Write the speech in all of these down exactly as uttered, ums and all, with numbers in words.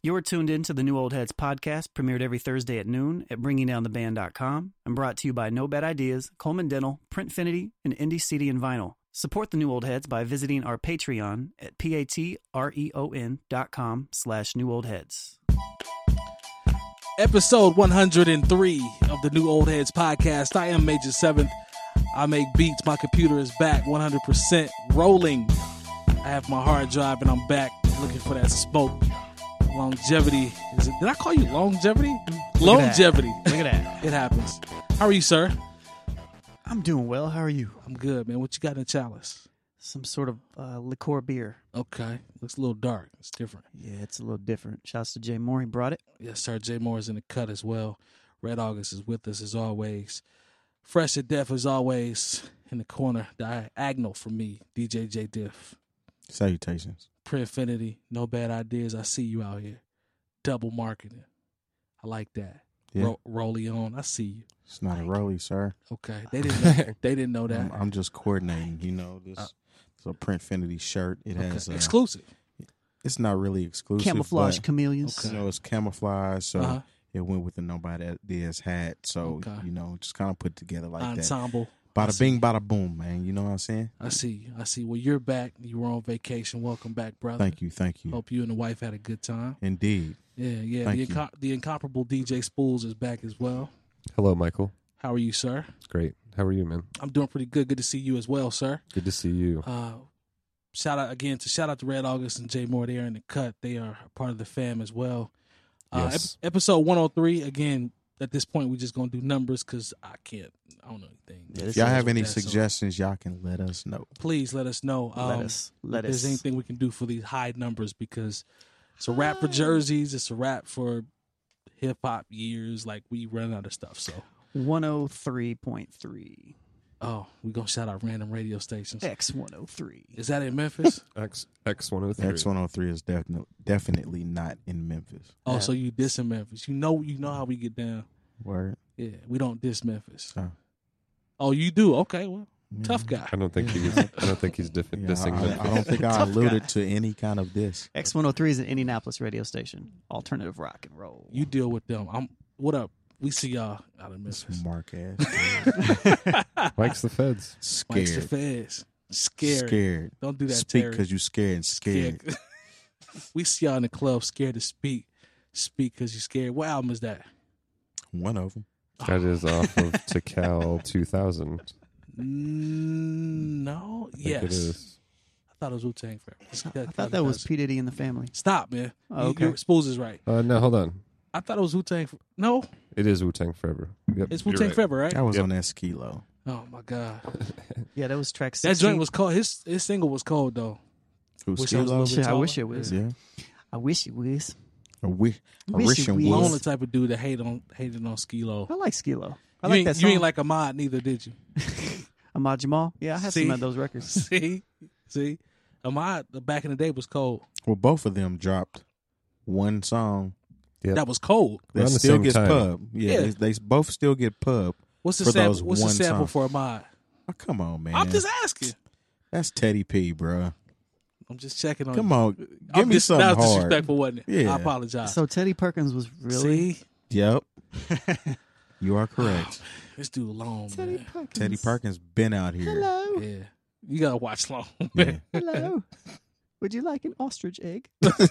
You're tuned in to the New Old Heads podcast, premiered every Thursday at noon at bringing down the band dot com, and brought to you by No Bad Ideas, Coleman Dental, Printfinity, and Indie C D and Vinyl. Support the New Old Heads by visiting our Patreon at patreon dot com slash New Old Heads. Episode one hundred three of the New Old Heads podcast. I am Major Seventh. I make beats. My computer is back one hundred percent rolling. I have my hard drive and I'm back looking for that smoke. Longevity. Is it, did I call you longevity? Look longevity. At Look at that. It happens. How are you, sir? I'm doing well. How are you? I'm good, man. What you got in the chalice? Some sort of uh, liqueur beer. Okay. Looks a little dark. It's different. Yeah, it's a little different. Shouts to Jay Moore. He brought it. Yes, sir. Jay Moore is in the cut as well. Red August is with us as always. Fresh to death as always. In the corner, diagonal from me, D J J Diff. Salutations. Printfinity, No Bad Ideas. I see you out here. Double marketing. I like that. Yeah. Ro- Rolly on. I see you. It's not a rolly, sir. Okay. They didn't know, they didn't know that. I'm, I'm just coordinating. You know, this Uh, it's a Printfinity shirt. It okay. has uh, exclusive. It's not really exclusive. Camouflage but, chameleons. You know, it's camouflage, so Uh-huh. it went with the Nobody Ideas hat. So Okay. you know, just kind of put together like Ensemble. that. Bada I see. bing, bada boom, man. You know what I'm saying? I see you. I see. Well, you're back. You were on vacation. Welcome back, brother. Thank you, thank you. Hope you and the wife had a good time. Indeed. Yeah, yeah. Thank The, you. inco- the incomparable D J Spools is back as well. Hello, Michael. How are you, sir? Great. How are you, man? I'm doing pretty good. Good to see you as well, sir. Good to see you. Uh, shout out again to shout out to Red August and Jay Moore. They are in the cut. They are a part of the fam as well. Uh, Yes. ep- episode one oh three. Again, at this point, we're just gonna do numbers because I can't. I don't know anything. Yeah, If y'all have any That, so suggestions, y'all can let us know. please let us know. Um, let us. Let if us. there's anything we can do for these high numbers because it's a rap for jerseys. It's a rap for hip hop years. Like we run out of stuff. So one oh three point three. oh, we're gonna shout out random radio stations. X one oh three. Is that in Memphis? X X one oh three. X one oh three is definitely definitely not in Memphis. Oh, Yeah. so you diss in Memphis? You know, you know how we get down. Word. Yeah, we don't diss Memphis. Oh. Oh, you do? Okay, well, Yeah. tough guy. I don't think he's. I don't think he's diff- Yeah, dissing. I, I don't think I Tough alluded guy. to any kind of this. X one oh three is an Indianapolis radio station. Alternative rock and roll. You deal with them. I'm. What up? We see y'all out of This Memphis. mark ass. Mike's the feds. Mike's the Scared. feds. Scared. Scared. Don't do that. Speak Terry. because you scared and scared. Scared. We see y'all in the club scared to speak. Speak because you're scared. What album is that? One of them. That is off of Tikal two thousand. Mm, no. I think Yes. it is. I thought it was Wu Tang Forever. I thought that was P. Diddy and the Family. Stop, man. Oh, You- okay. your Spools is right. Uh, no, hold on. I thought it was Wu Tang. No, It is Wu Tang Forever. Yep, it's Wu you're Tang right. Forever, right? That was Yep. on that skilo. Oh my god, Yeah, that was track that sixteen. joint was cold. His his single was cold though. Who Wish I was a skilo? little Shit, bit I taller. wish it was. Yeah. I wish it was. I wish. I Wish wish it and was. I'm would. the type of dude that hate on hated on Skilo. I like Skilo. I You like ain't, that you song. ain't like Ahmad neither, did you? Ahmad Jamal. Yeah, I had See? some of those records. see, see, Ahmad the back in the day was cold. Well, both of them dropped one song Yep. That was cold. that Around the still same gets time. pub. Yeah, Yeah. They, they both still get pub. What's the For sample? those What's the one sample songs. for Ahmad? Oh, come on, man. I'm just asking. That's Teddy P, bruh. I'm just checking on. Come you. on. Give I'm me just, something that was hard. disrespectful, wasn't it? Yeah. I apologize. So Teddy Perkins was really See, Yep. You are correct. this dude alone, Teddy man. Perkins. Teddy Perkins been out here. Hello. Yeah, you gotta watch long. Yeah. Hello. Would you like an ostrich egg?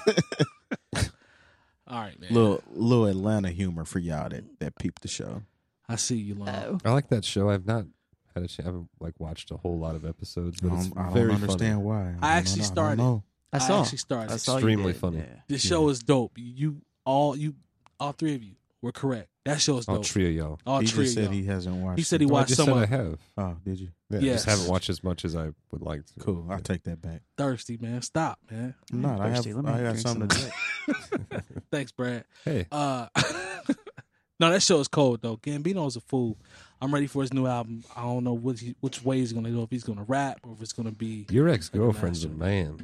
All right, man. Little little Atlanta humor for y'all that, that peeped the show. I see you, long. Oh. I like that show. I've not had a chance. I haven't like watched a whole lot of episodes, I but it's don't, I don't very understand funny. why. I don't actually know. I don't started. know. I saw. actually started. I saw you Extremely did. funny. Yeah. This show is dope. You all you all three of you were correct. That show is All dope. three of y'all. all He three just of said y'all. he hasn't watched. He said it. he No, I watched just some said I of have. Oh, did you? Yeah, I Yes. just haven't watched as much as I would like to. Cool. I'll take that back. thirsty, man. Stop, man. I'm not. I have. Thirsty. Let me I got drink something to some. drink. Thanks, Brad. Hey, Uh, no, that show is cold though. Gambino's a fool. I'm ready for his new album. I don't know which he, which way he's gonna go. If he's gonna rap or if it's gonna be. your ex-girlfriend's a man.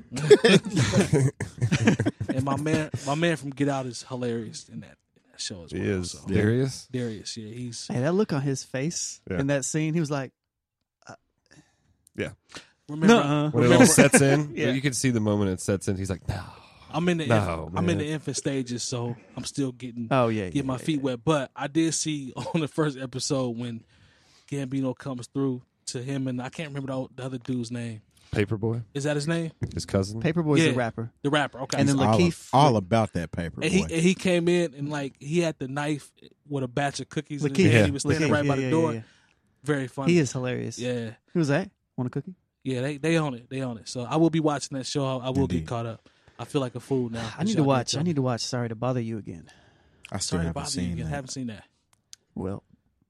And my man, my man from Get Out is hilarious in that, in that show as well. He is. So. Darius? Darius, yeah, he's Hey, that look on his face Yeah. in that scene, he was like, Yeah. remember. Nuh-uh. When it remember all sets in, Yeah. you can see the moment it sets in. He's like, no. I'm in the No, inf- I'm in man. the infant stages, so I'm still getting Oh yeah, getting yeah, my yeah, feet yeah. wet. But I did see on the first episode when Gambino comes through to him, and I can't remember the, the other dude's name. Paperboy, Is that his name? his cousin. Paperboy's Yeah. the rapper, The rapper. Okay. and then all, Lakeith. all about that paper And he boy. and he came in and like he had the knife with a batch of cookies in his Lakeith, hand. Yeah. He was standing Lakeith, right by yeah, the yeah, door. yeah, Very funny. He is hilarious. Yeah, Who's that? Want a cookie? yeah. They they own it. They own it. So I will be watching that show. I, I will Indeed. get caught up. I feel like a fool now. I need to watch. I need to watch. Sorry to bother you again. I still Sorry haven't about you. seen again. that. Haven't seen that. Well,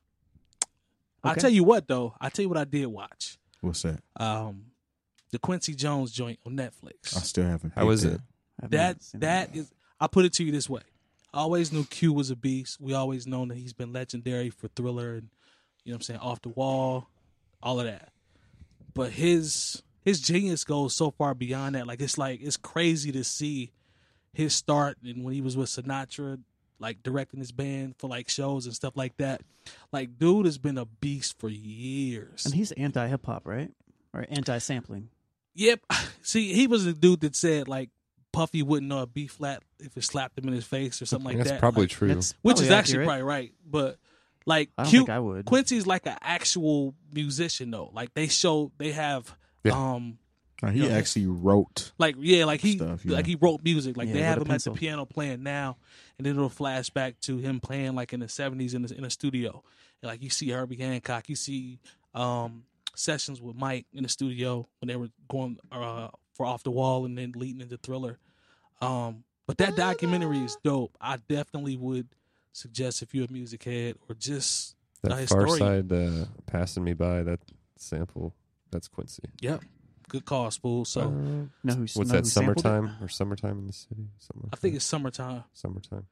I'll Okay. tell you what though. I'll tell you what I did watch. What's that? Um, the Quincy Jones joint on Netflix. I still haven't. How is picked it? I've That not seen that is. I'll put it to you this way. I always knew Q was a beast. We always known that he's been legendary for Thriller and you know what I'm saying, Off the Wall, all of that. But his his genius goes so far beyond that. Like it's like it's crazy to see his start and when he was with Sinatra, like directing his band for like shows and stuff like that. Like dude has been a beast for years. And he's anti hip hop, right? Or anti sampling. Yep. See, he was the dude that said like Puffy wouldn't know a B flat if it slapped him in his face or something like That's that. probably Like, true. That's which probably is actually accurate. probably right. But like I don't Q, think I would. Quincy's like an actual musician though. Like they show they have Yeah. um Now, he you know, actually wrote. like yeah, like he Stuff, yeah. like he wrote music. Like Yeah, they with have a him pencil. at the piano playing now, and then it'll flash back to him playing like in the seventies in the in a studio. And, like you see Herbie Hancock, you see um sessions with Mike in the studio when they were going uh, for Off the Wall and then leading into Thriller. Um, but that documentary is dope. I definitely would suggest if you're a music head or just a That Far historian. Side uh, passing me by, that sample, that's Quincy. Yep, good call, Spool. So Uh, No, who's what's know that, who sampled it? summertime or summertime in the city? Something like I think that. it's summertime. summertime.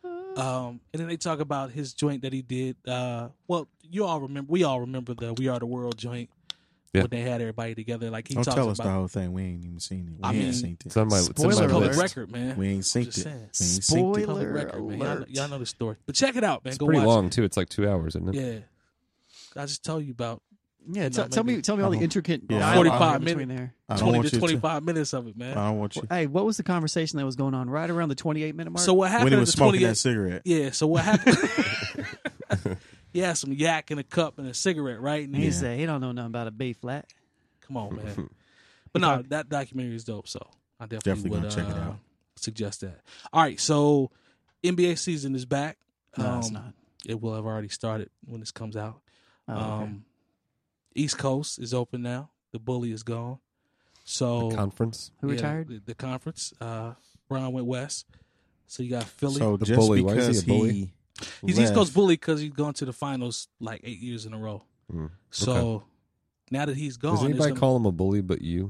Um, and then they talk about his joint that he did. Uh, well, you all remember, we all remember the "We Are the World" joint Yeah. when they had everybody together. Like he Don't talks tell us about the whole thing. We ain't even seen it. We I ain't mean, seen it. It's on my, it's on Spoiler my public alert. list. record, man. We ain't synced Just it. saying. We ain't synced it. Spoiler Public record, man. Y'all, alert. y'all know the story, but check it out, man. It's Go pretty watch long too. It's like two hours, isn't it. it? Yeah, I just tell you about Yeah, You tell, know, tell me, maybe- tell me all the Uh-huh. intricate Yeah, dialogue forty-five in between there. I don't twenty want to you twenty-five minutes of it, I man. don't want you. Hey, what was the conversation that was going on right around the twenty-eight minute mark? So what happened When he in was the smoking twenty-eight? that cigarette. Yeah. So what happened? He had some yak in a cup and a cigarette, right? And and he he Yeah. said he don't know nothing about a B flat. Come on, man. But no, that documentary is dope. So I definitely, Definitely would gonna check it uh, out. suggest that. All right, so N B A season is back. No, it's Um, not. It will have already started when this comes out. Oh, okay. Um, East Coast is open now. The bully is gone. So The conference. Who yeah, retired? The, the conference. Uh, Brown went west. So you got Philly. So The just bully, why is he because a bully? he He's left, East Coast bully because he's gone to the finals like eight years in a row. Mm. So Okay. now that he's gone, Does there's anybody gonna- call him a bully but you?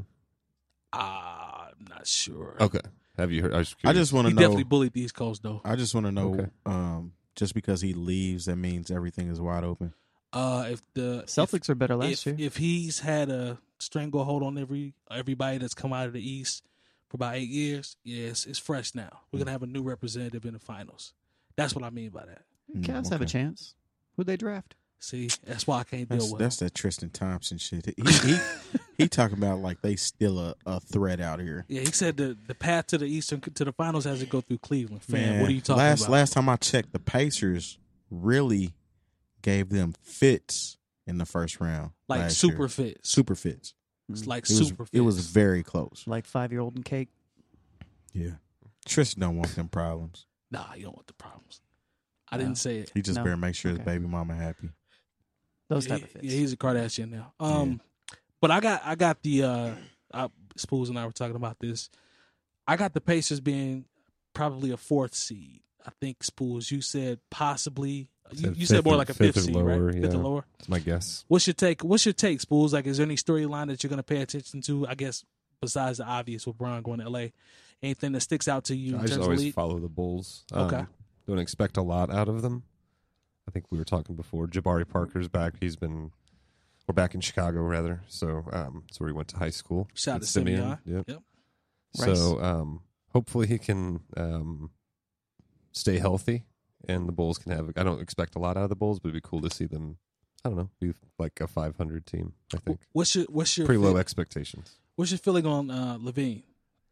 Ah, I'm not sure. Okay. Have you heard? I, was I just want He to know. definitely bullied the East Coast though. I just want to know. Okay. Um, just because he leaves, that means everything is wide open. Uh, if the Celtics are better if, last if, year. if he's had a stranglehold on every everybody that's come out of the East for about eight years, yes, it's fresh now. We're gonna have a new representative in the finals. That's what I mean by that. Mm, Cavs have a okay. chance. Who'd they draft? See, that's why I can't deal That's, with that's him. that Tristan Thompson shit. He he, he talking about like they still a, a threat out here. Yeah, he said the the path to the Eastern to the finals has to go through Cleveland. Fam, Man, what are you talking last, about? Last time I checked, the Pacers really gave them fits in the first round. like last super year. fits. super fits. It's like It was super. it was fits. very close. Like five year old and cake. Yeah, Tristan don't want them problems. Nah, you don't want the problems. I No. didn't say it. He just No. better make sure Okay. his baby mama happy. Those yeah, type of fits. Yeah, he's a Kardashian now. Um, but I got I got the uh, I, Spools and I were talking about this. I got the Pacers being probably a fourth seed. I think Spools, you said possibly. You, Said you said fifth more or- like a fifth fifth, or seed, lower, right? Fifth or yeah. lower. That's my guess. What's your take? What's your take, Spools? Like, is there any storyline that you're going to pay attention to? I guess besides the obvious with Bron going to L A, anything that sticks out to you in I terms just of always league? follow the Bulls. Okay. Um, don't expect a lot out of them. I think we were talking before. Jabari Parker's back. He's been, we're back in Chicago rather. So um, that's where he went to high school. Shout out with to Simeon. Yep. Yep. So um, hopefully he can um, stay healthy, and the Bulls can have. I don't expect a lot out of the Bulls, but it'd be cool to see them. I don't know, be like a five hundred team. I think What's your what's your pretty low feel- expectations. What's your feeling on uh, Levine?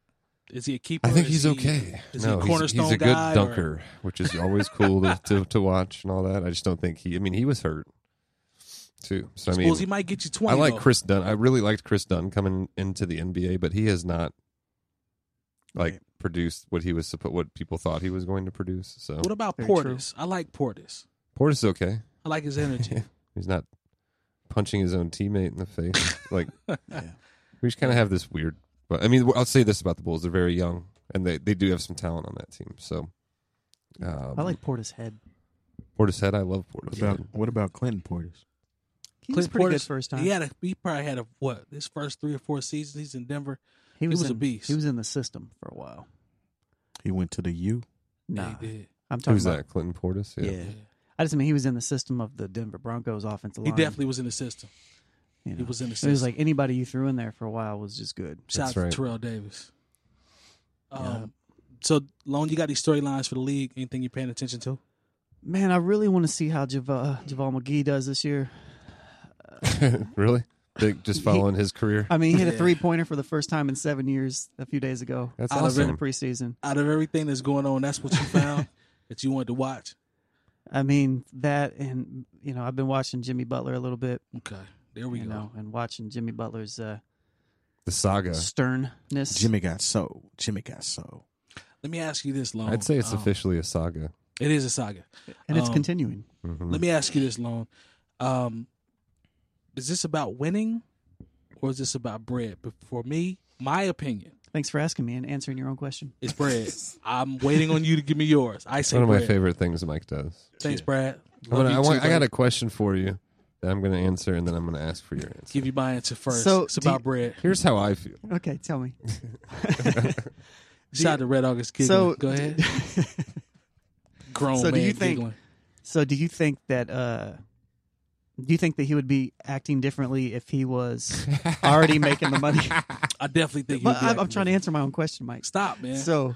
Is he a keeper? I think Is he's he- okay. Is no, he a he's, cornerstone he's a good guy, or- dunker, which is always cool to, to to watch and all that. I just don't think he. I mean, he was hurt too. So I mean, Suppose he might get you I twenty. like though. Chris Dunn. I really liked Chris Dunn coming into the N B A, but he has not like Right. produced what he was supposed, what people thought he was going to produce. So What about Very Portis? I like Portis. Portis is okay. I like his energy. He's not punching his own teammate in the face. Like Yeah. we just kind of have this weird. But I mean, I'll say this about the Bulls: they're very young, and they, they do have some talent on that team. So um, I like Portis' head. Portis head. I love Portis. What about head. what about Clinton Portis? He was Clint pretty good Portis, first time. He had a. He probably had a what? His first three or four seasons. He's in Denver. he was, was a in, beast. He was in the system for a while. He went to the U. Nah, Yeah, he did. I'm talking Who's about. that? Clinton Portis. Yeah. Yeah. I just mean he was in the system of the Denver Broncos offensive He line. definitely was in the system. you know. He was in the It system. was like anybody you threw in there for a while was just good. Shout That's out right. to Terrell Davis. Um, Yeah. So, Lone, you got these storylines for the league? Anything you're paying attention to? Man, I really want to see how Jav- uh, Javal McGee does this year. Really? Big, just following his career. I mean, he hit a Yeah. three pointer for the first time in seven years a few days ago. That's Out of Also in the awesome. preseason. Out of everything that's going on, that's what you found that you wanted to watch. I mean, that and, you know, I've been watching Jimmy Butler a little bit, Okay, there we you go. know, and watching Jimmy Butler's uh, The saga. sternness. Jimmy got so. Jimmy got so. Let me ask you this, Lone. I'd say it's Um, officially a saga. It is a saga. and it's um, continuing. Mhm. Let me ask you this, Lone. Um, is this about winning, or is this about bread? But for me, my opinion Thanks for asking me and answering your own question. is bread. I'm waiting on you to give me yours. I say One of my bread. favorite things Mike does. Thanks, Brad. I'm Love gonna- you I, want, too, I got Brad. a question for you that I'm going to answer, and then I'm going to ask for your answer. Give you my answer first. So, it's do about you- bread. Here's how I feel. Okay, tell me. Shout out to Red August giggling. So, Go ahead. Grown So do man you think- giggling. So, do you think that? Uh, do you think that he would be acting differently if he was already making the money? I definitely think. But he'll be I'm, I'm acting trying to different. answer my own question, Mike. Stop, man. So,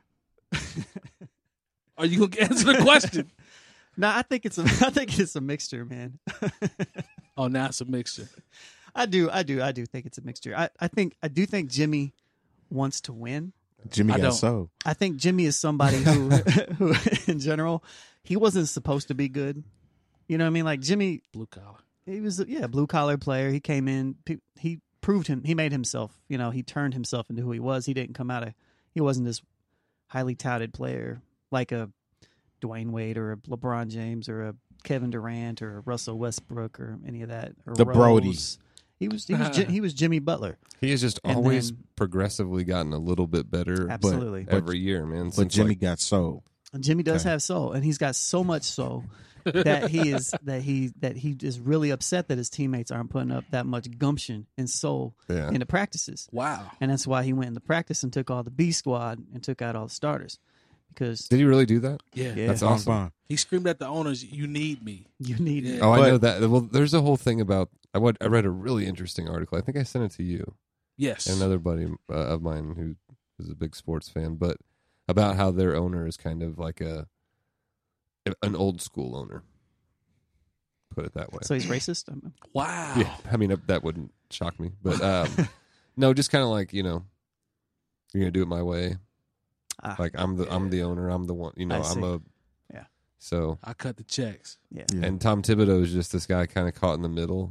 Are you gonna answer the question? no, I think it's a, I think it's a mixture, man. Oh, now it's a mixture. I do, I do, I do think it's a mixture. I, I think, I do think Jimmy wants to win. Jimmy I got don't. so. I think Jimmy is somebody who, who, in general, he wasn't supposed to be good. You know what I mean? Like Jimmy, Blue collar. he was a, yeah, blue collar player. He came in, pe- he proved him, he made himself. You know, he turned himself into who he was. He didn't come out of, he wasn't this highly touted player like a Dwayne Wade or a LeBron James or a Kevin Durant or a Russell Westbrook or any of that. Or The Rose. Brodies. He was he was Ji- he was Jimmy Butler. He has just And always then- progressively gotten a little bit better Absolutely. every year, man. But Since, Jimmy like, got so. Jimmy does Okay. have soul, and he's got so much soul that he is that he that he is really upset that his teammates aren't putting up that much gumption and soul yeah. into practices, Wow. and that's why he went into practice and took all the B squad and took out all the starters because Did he really do that? Yeah. Yeah. That's Bong awesome. bong. He screamed at the owners, "You need me." you need Yeah. Oh, I But- know that. Well, there's a whole thing about. I went, I read a really interesting article. I think I sent it to you Yes. and another buddy uh, of mine who is a big sports fan, but about how their owner is kind of like a an old school owner. Put it that way. So he's racist. I'm- Wow. Yeah, I mean that wouldn't shock me, but um, no, just kind of like you know, you're gonna do it my way. ah, Like I'm the I'm the owner. I'm the one. You know, I I'm see. a Yeah. So I cut the checks. yeah. Yeah. and Tom Thibodeau is just this guy kind of caught in the middle,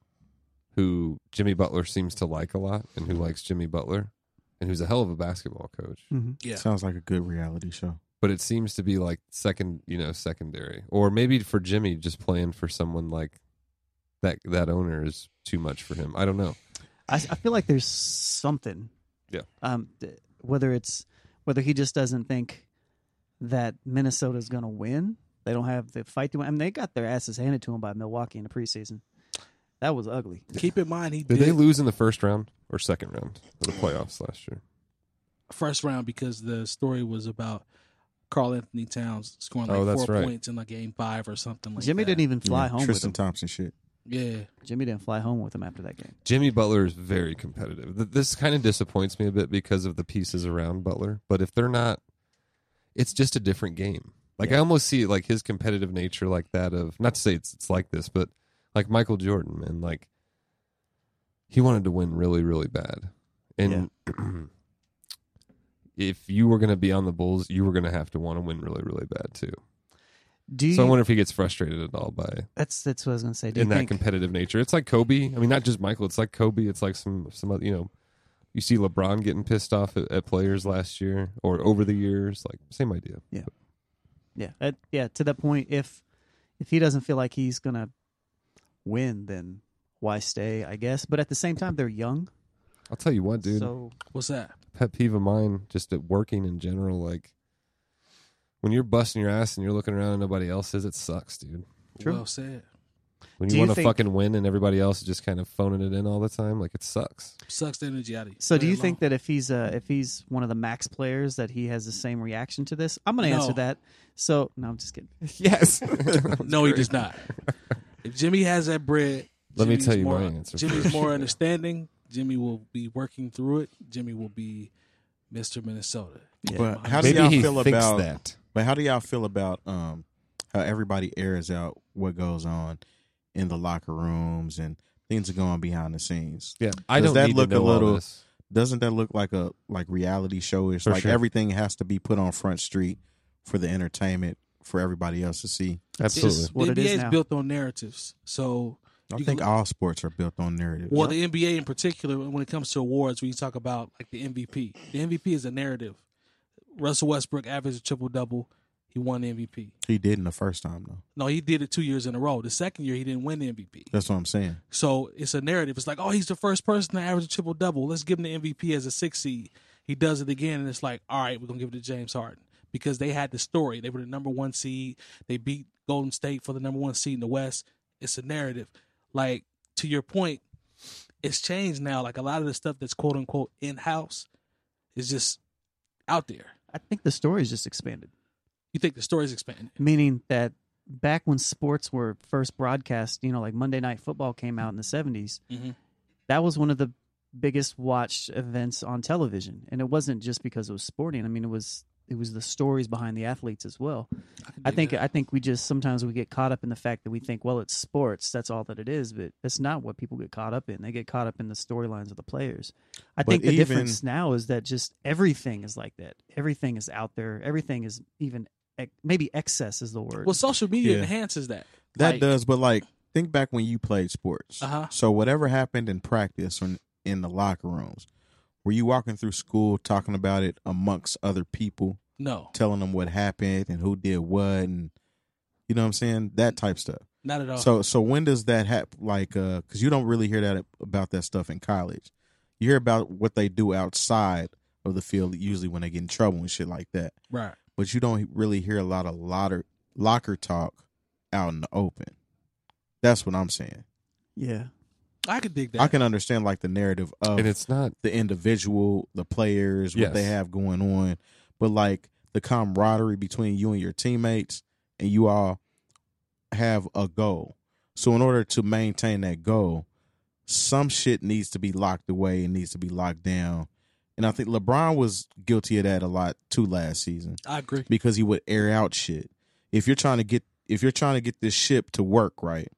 who Jimmy Butler seems to like a lot, and who likes Jimmy Butler, and who's a hell of a basketball coach. hmm Yeah. Sounds like a good reality show. But it seems to be like second, you know, secondary, or maybe for Jimmy, just playing for someone like that. That owner is too much for him. I don't know. I, I feel like there's something. Yeah. Um, th- whether it's whether he just doesn't think that Minnesota's going to win. They don't have the fight to win. I mean, they got their asses handed to them by Milwaukee in the preseason. That was ugly. Keep in mind he Did did, they lose in the first round or second round of the playoffs last year? first round because the story was about Karl Anthony Towns scoring like Oh, that's four right. points in like game five or something like Jimmy that. didn't even fly Yeah, home Tristan with him. Thompson shit. Yeah. Jimmy didn't fly home with him after that game. Jimmy Butler is very competitive. Th- This kind of disappoints me a bit because of the pieces around Butler. But if they're not, it's just a different game. Like Yeah. I almost see it like his competitive nature, like that of not to say it's it's like this, but like Michael Jordan, man. Like he wanted to win really, really bad, and if you were going to be on the Bulls, you were going to have to want to win really, really bad too. Do you, so I wonder if he gets frustrated at all by that's that's what I was going to say. Do in you that think, competitive nature. It's like Kobe. I mean, not just Michael. It's like Kobe. It's like some some other, you know, you see LeBron getting pissed off at, at players last year or over the years. Like same idea. Yeah, yeah, uh, yeah. To that point, if if he doesn't feel like he's going to win, then why stay? I guess. But at the same time, they're young. I'll tell you what, dude. So What's that? Pet peeve of mine, just at working in general, like when you're busting your ass and you're looking around and nobody else is, it sucks, dude. True. Well said. When Do you you want to think- fucking win and everybody else is just kind of phoning it in all the time, like it sucks. Sucks the energy out of you. So do Play you along. think that if he's uh, if he's one of the max players that he has the same reaction to this? I'm going to No. answer that. So no, I'm just kidding. Yes. No, he does not. If Jimmy has that bread, Let me Jimmy's tell you more, my answer Jimmy's first. more understanding. Jimmy will be working through it. Jimmy will be Mister Minnesota. Yeah. But how do Maybe y'all he feel thinks about that. But how do y'all feel about um how everybody airs out what goes on in the locker rooms and things are going behind the scenes? Yeah, I Does don't that need look to a know all little- this. Doesn't that look like a like reality show? It's For like sure. everything has to be put on Front Street for the entertainment for everybody else to see. Absolutely. It's- what the it N B A is is now. built on narratives. So I You think can- all sports are built on narrative. Well, the N B A in particular, when it comes to awards, when you talk about like the M V P, the M V P is a narrative. Russell Westbrook averaged a triple double. He won the M V P. He didn't the first time though. No, he did it two years in a row. The second year, he didn't win the M V P. That's what I'm saying. So it's a narrative. It's like, oh, he's the first person to average a triple double. Let's give him the M V P as a six seed. He does it again, and it's like, all right, we're gonna give it to James Harden because they had the story. They were the number one seed. They beat Golden State for the number one seed in the West. It's a narrative. Like to your point, it's changed now. Like a lot of the stuff that's quote unquote in house is just out there. I think the story's just expanded. You think the story's expanding? Meaning that back when sports were first broadcast, you know, like Monday Night Football came out in the seventies, Mm-hmm. that was one of the biggest watched events on television. And it wasn't just because it was sporting. I mean, it was it was the stories behind the athletes as well. I think I think we just sometimes we get caught up in the fact that we think, well, it's sports, that's all that it is, but that's not what people get caught up in. They get caught up in the storylines of the players. I But think the even- difference now is that just everything is like that. Everything is out there. Everything is even ex- maybe excess is the word. Well, social media Yeah. enhances that. That Like, does, but like think back when you played sports. Uh-huh. So whatever happened in practice or in the locker rooms, were you walking through school talking about it amongst other people, No, telling them what happened and who did what, and you know what I'm saying? That type stuff. not at all. So so when does that happen? Like, uh, because you don't really hear that about that stuff in college. You hear about what they do outside of the field usually when they get in trouble and shit like that. right. But you don't really hear a lot of locker locker talk out in the open. That's what I'm saying. yeah. I could dig that. I can understand like the narrative of And it's not the individual, the players, what Yes. they have going on, but like the camaraderie between you and your teammates, and you all have a goal. So in order to maintain that goal, some shit needs to be locked away and needs to be locked down. And I think LeBron was guilty of that a lot too last season I agree. because he would air out shit. If you're trying to get if you're trying to get this ship to work right,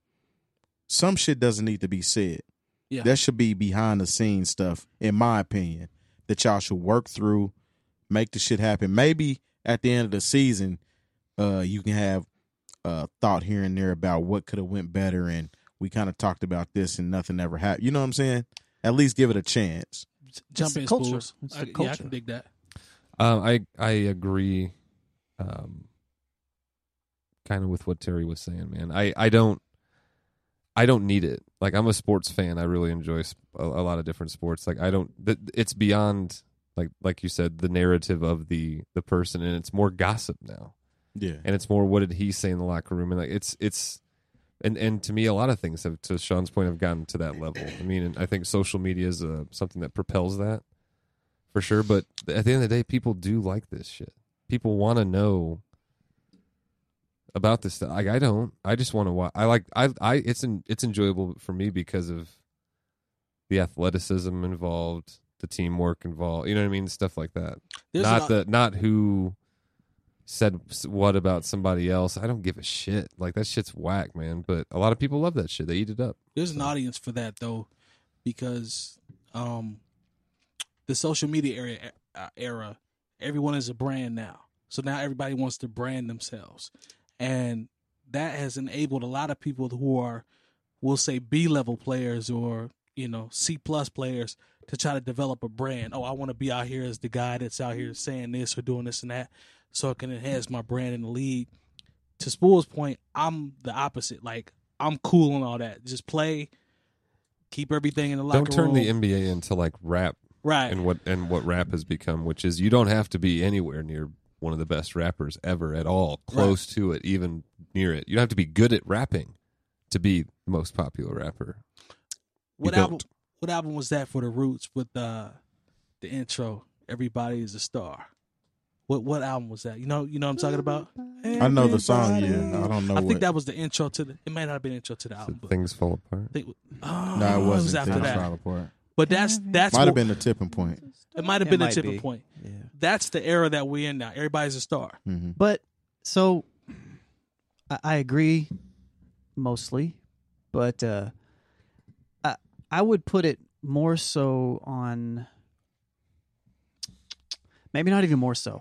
some shit doesn't need to be said. Yeah. That should be behind the scenes stuff, in my opinion, that y'all should work through, make the shit happen. Maybe at the end of the season, uh, you can have a thought here and there about what could have went better, and we kind of talked about this and nothing ever happened. You know what I'm saying? At least give it a chance. Jump the in, culture. schools. It's the I, yeah, I culture. can dig that. Um, I I agree, um, kind of with what Terry was saying, man. I, I don't, I don't need it. Like I'm a sports fan. I really enjoy sp- a, a lot of different sports. Like I don't. Th- it's beyond like like you said, the narrative of the the person, and it's more gossip now, Yeah. and it's more what did he say in the locker room, and like it's it's. And and to me, a lot of things have, to Sean's point, have gotten to that level. I mean, and I think social media is uh, something that propels that, for sure. But at the end of the day, people do like this shit. People want to know about this stuff. Like I don't. I just want to watch. I like. I. I. It's in, It's enjoyable for me because of the athleticism involved, the teamwork involved. You know what I mean? Stuff like that. There's not a- the. Not who said what about somebody else. I don't give a shit. Like that shit's whack, man. But a lot of people love that shit. They eat it up. There's an audience for that though, because um, the social media era uh, era everyone is a brand now. So now everybody wants to brand themselves. And that has enabled a lot of people who are, we'll say, B-level players or, you know, C-plus players to try to develop a brand. Oh, I want to be out here as the guy that's out here saying this or doing this and that so it can enhance my brand in the league. To Spool's point, I'm the opposite. Like, I'm cool on all that. Just play, keep everything in the locker room. Don't turn the N B A into like rap, right? And what and what rap has become, which is you don't have to be anywhere near one of the best rappers ever at all, close right. to it, even near it. You don't have to be good at rapping to be the most popular rapper. What you album? Don't. What album was that for the Roots with uh, the intro? Everybody is a star. What what album was that? You know, you know what I'm talking about. I know the song. Yeah, I don't know. I what. think that was the intro to the. It might not have been intro to the album. So Things Fall Apart. Think, oh, no, it wasn't. It was after Things that. Fall Apart. But that's that's might what, have been the tipping point. It might have it been might the tipping be. point. Yeah. That's the era that we're in now. Everybody's a star. Mm-hmm. But so I, I agree mostly, but uh, I I would put it more so on. Maybe not even more so.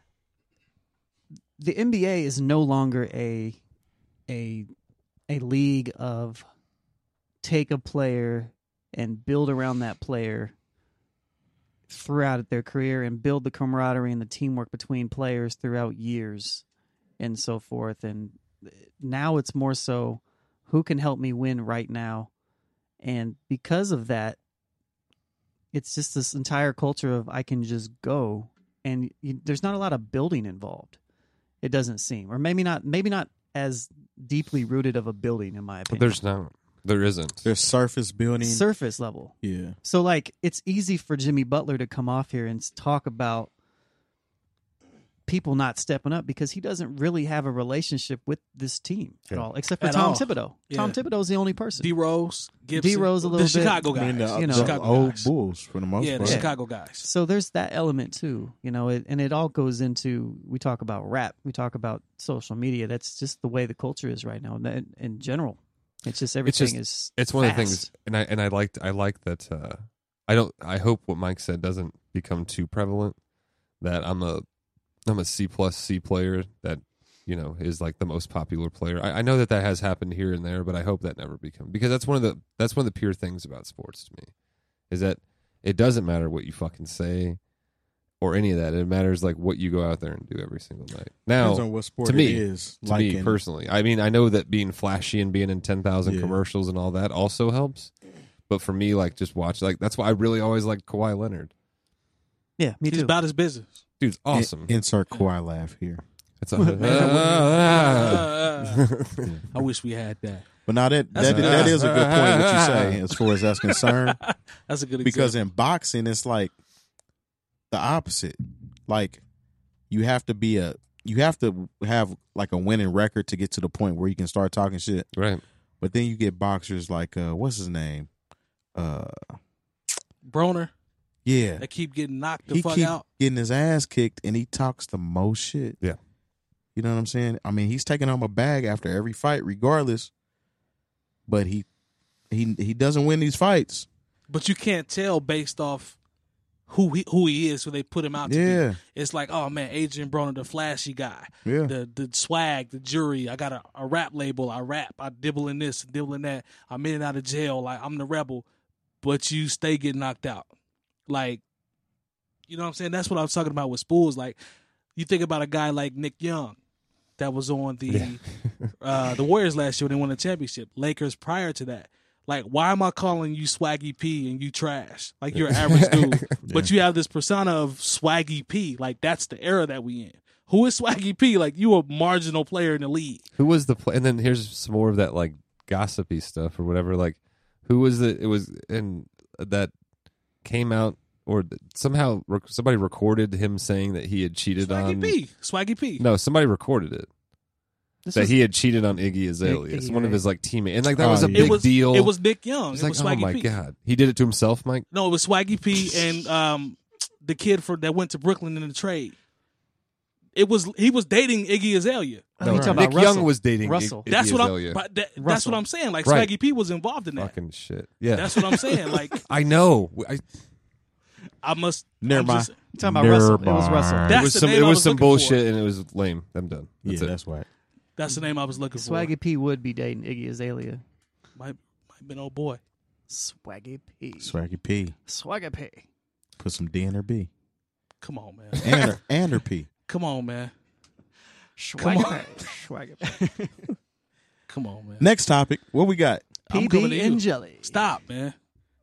The N B A is no longer a a a league of take a player and build around that player throughout their career and build the camaraderie and the teamwork between players throughout years and so forth. And now it's more so who can help me win right now. And because of that, it's just this entire culture of I can just go and you, there's not a lot of building involved. It doesn't seem, or maybe not, maybe not as deeply rooted of a building, in my opinion. But there's not, there isn't. There's surface building, surface level. Yeah. So like, it's easy for Jimmy Butler to come off here and talk about people not stepping up because he doesn't really have a relationship with this team at Yeah. all, except for At Tom all. Thibodeau. Yeah. Tom Thibodeau's the only person. D Rose, Gibson, D Rose a little the bit. Chicago I guys. mean, the, you know. the Chicago old guys. Bulls for the most Yeah, the part. Chicago guys. So there's that element too, you know, it, and it all goes into, we talk about rap, we talk about social media. That's just the way the culture is right now. In, in general, it's just everything just- is. It's one of the fast. things, and I and I liked I like that. Uh, I don't. I hope what Mike said doesn't become too prevalent. That I'm a I'm a C plus C player that you know is like the most popular player. I, I know that that has happened here and there, but I hope that never becomes because that's one of the that's one of the pure things about sports to me is that it doesn't matter what you fucking say or any of that. It matters like what you go out there and do every single night. Now, Depends on what sport to me, it is. to like me in, personally, I mean, I know that being flashy and being in ten thousand Yeah. commercials and all that also helps. But for me, like just watch, like that's why I really always liked Kawhi Leonard. Yeah, me He's too. about his business. Dude's awesome. In, insert Kawhi laugh here. It's a, I wish we had that. But now that That's that, a- that is a good point what you say as far as that's concerned. That's a good Because example. in boxing, it's like the opposite. Like you have to be a you have to have like a winning record to get to the point where you can start talking shit. right. But then you get boxers like uh what's his name? Uh Broner, yeah. they keep getting knocked the He fuck keep out. getting his ass kicked and he talks the most shit. Yeah. You know what I'm saying? I mean, he's taking home a bag after every fight regardless. But he he he doesn't win these fights. But you can't tell based off who he who he is, who they put him out to Yeah. be. It's like, oh man, Adrian Broner, the flashy guy, Yeah. the the swag, the jury. I got a, a rap label. I rap. I dibble in this, dibble in that. I'm in and out of jail. Like I'm the rebel, but you stay getting knocked out. Like, you know what I'm saying? That's what I was talking about with Spools. Like, you think about a guy like Nick Young that was on the uh, the Warriors last year when they won the championship. Lakers prior to that. Like, why am I calling you Swaggy P and you trash? Like, you're an average dude. But you have this persona of Swaggy P. Like, that's the era that we in. Who is Swaggy P? Like, you a marginal player in the league. Who was the play? And then here's some more of that like gossipy stuff or whatever. Like, who was it? It was and that came out or somehow rec- somebody recorded him saying that he had cheated Swaggy on. P. Swaggy P. No, somebody recorded it. This that was- he had cheated on Iggy Azalea. It's Iggy, one of right. his like teammates, and like that Oh, was a yeah. big it was, deal. It was Nick Young. It's It like, was oh Swaggy my P. god, he did it to himself, Mike. No, it was Swaggy P and um, the kid for that went to Brooklyn in the trade. It was he was dating Iggy Azalea. Oh, No, you Nick talking about Russell. Young was dating Russell. Iggy That's what Azalea. I'm. But that, that's Russell. what I'm saying. Like Right. Swaggy P was involved in that. Fucking shit. Yeah, That's what I'm saying. Like I know. I, I must. Never I'm mind. just- You talking about Russell? It was Russell. That's it was the some. name It I was was some looking bullshit, and it was lame. I'm done. That's yeah, it. that's right. That's the name I was looking for. Swaggy P would be dating Iggy Azalea. Might might been old boy. Swaggy P. Swaggy P. Swaggy P. Put some D in her B. Come on, man. And her, and her P. Come on, man. Swaggy on. P. Swaggy P. Come on, man. Next topic. What we got? I'm coming to P B you. and Jelly. Stop, man.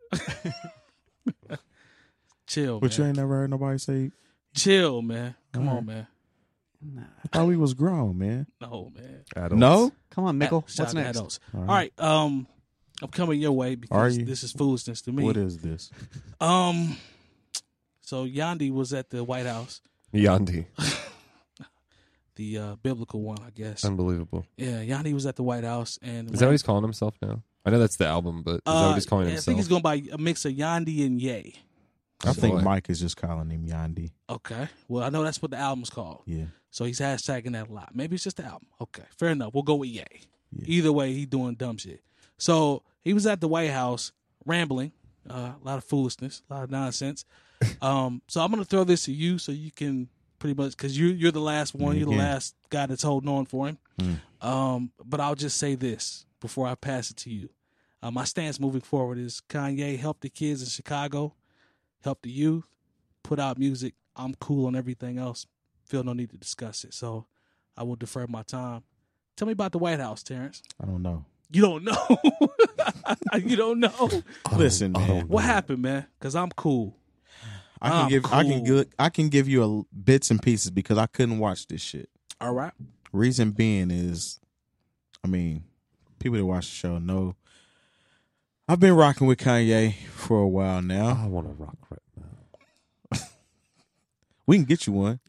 Chill, But you man. ain't never heard nobody say, Chill, man. Come All on, man. Nah. I thought we was grown, man. No, man. Adults. No? Come on, Mickle. Shout What's out to next? adults. All All right. right. Um, I'm coming your way Are because you? this is foolishness to me. What is this? Um, so Yandi was at the White House, Yandi. the uh, biblical one, I guess. Unbelievable. Yeah, Yandi was at the White House, and Is that what he's calling himself now? I know that's the album, but is that Uh, what he's calling yeah, I himself? think he's going by a mix of Yandi and Ye. I think Boy. Mike is just calling him Yandi. Okay. Well, I know that's what the album's called. Yeah. So he's hashtagging that a lot. Maybe it's just the album. Okay, fair enough. We'll go with Ye. Yeah. Either way, he doing dumb shit. So he was at the White House rambling, uh, a lot of foolishness, a lot of nonsense. um, so I'm gonna throw this to you so you can pretty much because you you're the last one, Me you're the again. last guy that's holding on for him. Mm. Um, but I'll just say this before I pass it to you. Uh, my stance moving forward is Kanye help the kids in Chicago, help the youth, put out music. I'm cool on everything else. Feel no need to discuss it. So I will defer my time. Tell me about the White House, Terrence. I don't know. You don't know. You don't know. Listen, man. What happened, man? Because I'm cool. I can I'm give I can cool. give I can give you a bits and pieces because I couldn't watch this shit. All right. Reason being is, I mean, people that watch the show know I've been rocking with Kanye for a while now. I want to rock right now. We can get you one.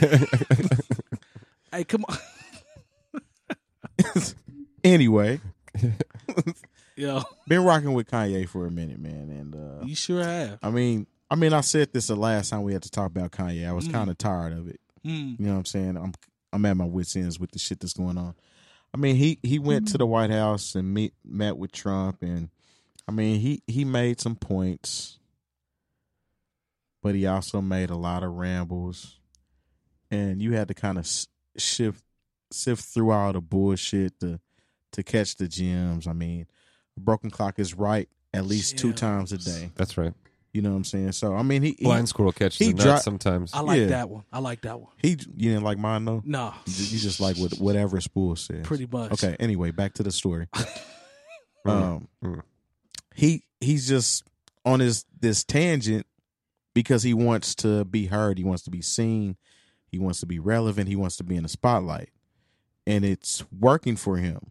Hey, come on. Anyway, Yo, been rocking with Kanye for a minute, man, and uh, you sure have. I mean, I mean, I said this the last time we had to talk about Kanye. I was Mm. kind of tired of it. Mm. You know what I'm saying? I'm I'm at my wits' ends with the shit that's going on. I mean, he he went to the White House and meet met with Trump, and I mean, he he made some points, but he also made a lot of rambles, and you had to kind of shift sift through all the bullshit to to catch the gems. I mean, a broken clock is right at least two times a day. That's right. You know what I'm saying? So I mean, he he, Blind squirrel catches he the dro- nuts sometimes. I like Yeah. that one. I like that one. he you didn't like mine though. No, You just like what whatever Spool says. pretty much. Okay. Anyway, back to the story. Mm. um, Mm. he he's just on his this tangent because he wants to be heard. He wants to be seen. He wants to be relevant. He wants to be in the spotlight, and it's working for him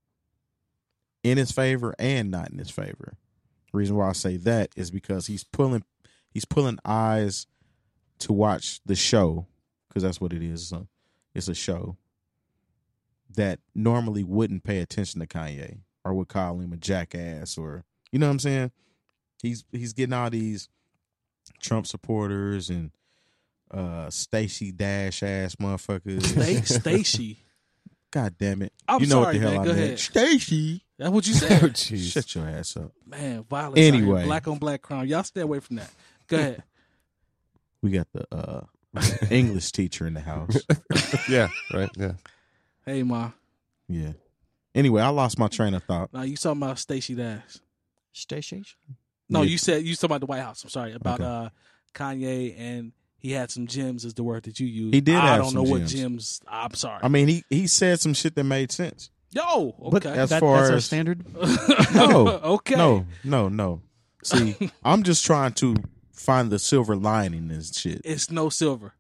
in his favor and not in his favor. The reason why I say that is because he's pulling he's pulling eyes to watch the show, because that's what it is. It's a, it's a show that normally wouldn't pay attention to Kanye or would call him a jackass, or you know what I'm saying? He's he's getting all these Trump supporters and uh Stacey Dash ass motherfuckers. Sta- Stacy. God damn it! I'm you know sorry, what the hell man. I Go meant. ahead. Stacey. That's what you Oh, said. jeez. Shut your ass up. Man, violence. out here. Anyway. Black on black crime. Y'all stay away from that. Go ahead. We got the uh English teacher in the house. Yeah, right. Yeah. Hey, ma. Yeah. Anyway, I lost my train of thought. Now you talking about Stacey Dash? Station. No, Yeah. you said you talking about the White House. I'm sorry about Okay. uh, Kanye, and he had some gems. Is the word that you used? He did I have don't some know what gems. gems. I'm sorry. I mean, he he said some shit that made sense. Yo, But okay. As that, far that's our as- standard. No. okay. No, no, no. See, I'm just trying to find the silver lining in this shit. It's no silver.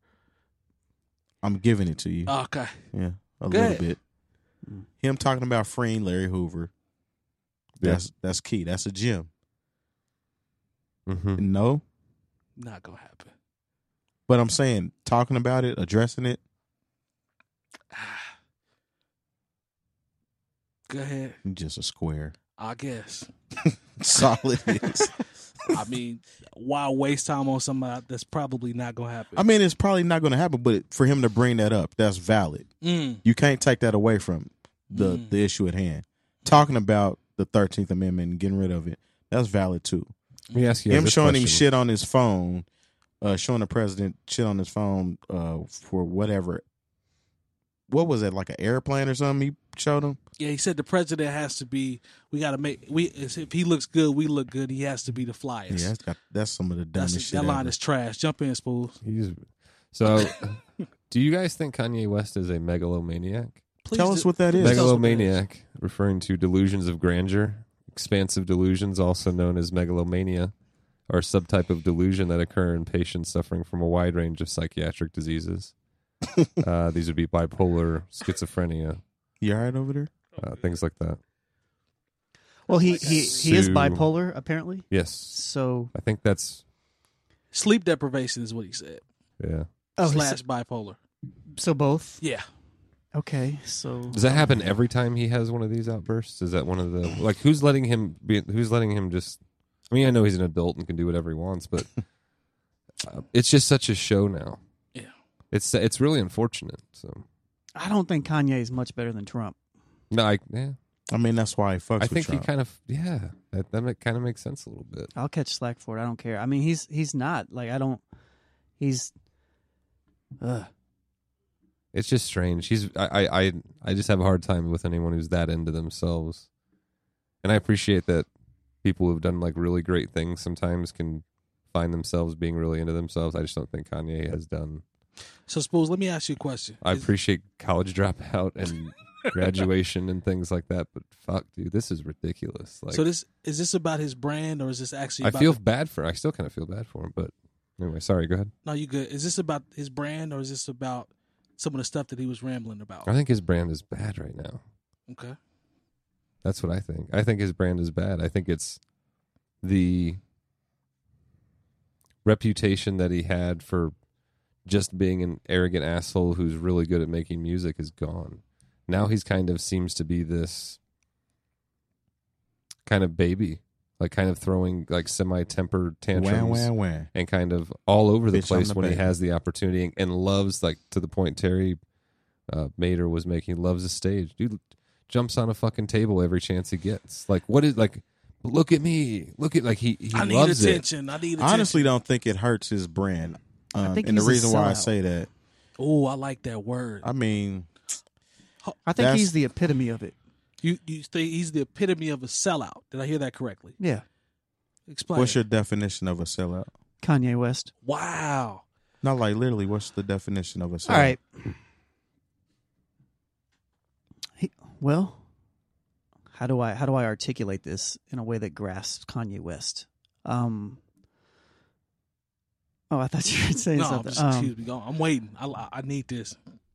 I'm giving it to you. Okay. Yeah, a Go little ahead. bit. Him talking about freeing Larry Hoover. Yeah. That's that's key. That's a gem. Mm-hmm. No, Not gonna happen. but I'm saying talking about it, addressing it, Go ahead. you're just a square. I guess. Solid is. I mean, why waste time on somebody that's probably not gonna happen? I mean, it's probably not going to happen, but for him to bring that up, that's valid. Mm. You can't take that away from the Mm. the issue at hand. Talking about the thirteenth Amendment and getting rid of it, that's valid too. Let me ask you Him this showing him question. shit on his phone uh, showing the president shit on his phone uh, for whatever. What was it, like an airplane or something? He showed him. Yeah, he said the president has to be. We got to make. We if he looks good, we look good. He has to be the flyest. Yeah, that's got that's some of the dumbest That's, shit. that line ever. is trash. Jump in, Spools. He's so. Do you guys think Kanye West is a megalomaniac? Please Tell do- us what that is. please tell us what that is. Megalomaniac, referring to delusions of grandeur, expansive delusions, also known as megalomania, are a subtype of delusion that occur in patients suffering from a wide range of psychiatric diseases. uh, these would be bipolar, schizophrenia, You all right over there? uh, things like that. Well, he he, he is Sue. bipolar apparently. Yes, So I think that's Sleep deprivation is what he said. yeah. oh, he slash said- bipolar. so both. Yeah. Okay, so Does that happen every time he has one of these outbursts? Is that one of the like who's letting him be? Who's letting him just? I mean, I know he's an adult and can do whatever he wants, but uh, it's just such a show now. Yeah. It's it's really unfortunate. So I don't think Kanye is much better than Trump. no, I yeah, I mean, that's why he fucks I with think he Trump. kind of yeah that that kind of makes sense a little bit. I'll catch slack for it. I don't care. I mean, he's he's not like I don't. He's. Ugh. It's just strange. He's I, I I I just have a hard time with anyone who's that into themselves, and I appreciate that people who've done like really great things sometimes can find themselves being really into themselves. I just don't think Kanye has done. So, Spools, let me ask you a question. I Is- appreciate college dropout and graduation and things like that, but fuck, dude, this is ridiculous. Like, so this is this about his brand or is this actually? I About feel the- bad for. I still kind of feel bad for him, but anyway, sorry. Go ahead. no, you good. Is this about his brand or is this about some of the stuff that he was rambling about? I think his brand is bad right now. Okay. That's what I think. I think his brand is bad. I think it's the reputation that he had for just being an arrogant asshole who's really good at making music is gone. Now he's kind of seems to be this kind of baby, like kind of throwing like semi-tempered tantrums Wham, wham, wham. and kind of all over the Bitch, I'm place the when he baby. has the opportunity and, and loves, like to the point Terry uh, Mater was making, loves the stage. Dude jumps on a fucking table every chance he gets. Like, what is like? Look at me. Look at like he he I need loves attention. I need attention. I honestly don't think it hurts his brand. Um, think and the he's a reason why I sellout. say that, Oh, I like that word. I mean, I think That's- he's the epitome of it. You you say he's the epitome of a sellout. Did I hear that correctly? Yeah, Explain. what's your definition of a sellout? Kanye West. Wow. Not like literally, what's the definition of a sellout? All right. He, well, how do I how do I articulate this in a way that grasps Kanye West? Um. Oh, I thought you were saying No, something. just, Um, excuse me. Go. I'm waiting. I, I need this.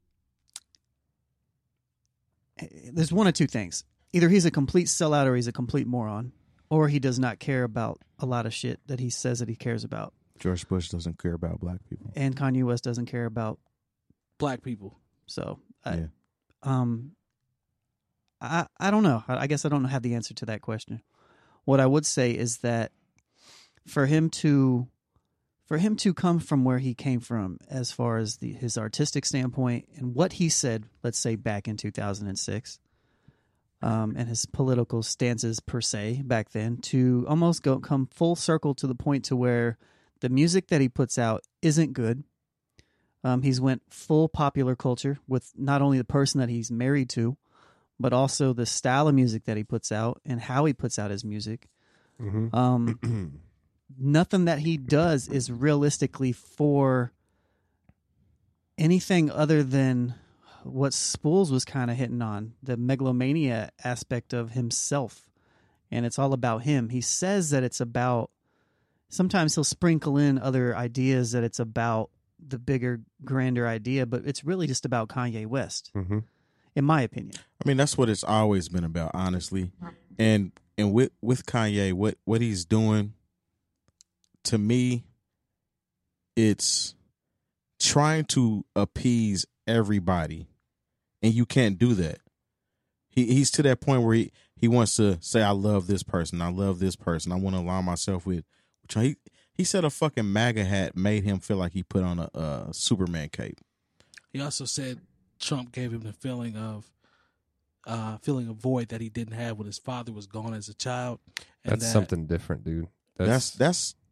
there's one of two things. Either he's a complete sellout or he's a complete moron, or he does not care about a lot of shit that he says that he cares about. George Bush doesn't care about black people. And Kanye West doesn't care about. Black people. So, I, Yeah. um, I I don't know. I, I guess I don't have the answer to that question. What I would say is that for him to for him to come from where he came from, as far as the his artistic standpoint and what he said, let's say back in two thousand six, um, and his political stances per se back then, to almost go come full circle to the point to where the music that he puts out isn't good. Um, he's went full popular culture with not only the person that he's married to, but also the style of music that he puts out and how he puts out his music. Mm-hmm. Um, nothing that he does is realistically for anything other than what Spools was kind of hitting on, the megalomania aspect of himself. And it's all about him. He says that it's about, sometimes he'll sprinkle in other ideas that it's about the bigger, grander idea, but it's really just about Kanye West, Mm-hmm. in my opinion. I mean, that's what it's always been about, honestly. And and with with Kanye, what what he's doing, to me, it's trying to appease everybody, and you can't do that. He he's to that point where he, he wants to say, "I love this person. I love this person. I want to align myself with." Which he he said a fucking MAGA hat made him feel like he put on a, a Superman cape. He also said Trump gave him the feeling of uh, feeling a void that he didn't have when his father was gone as a child. And That's that, something different, dude. That's that's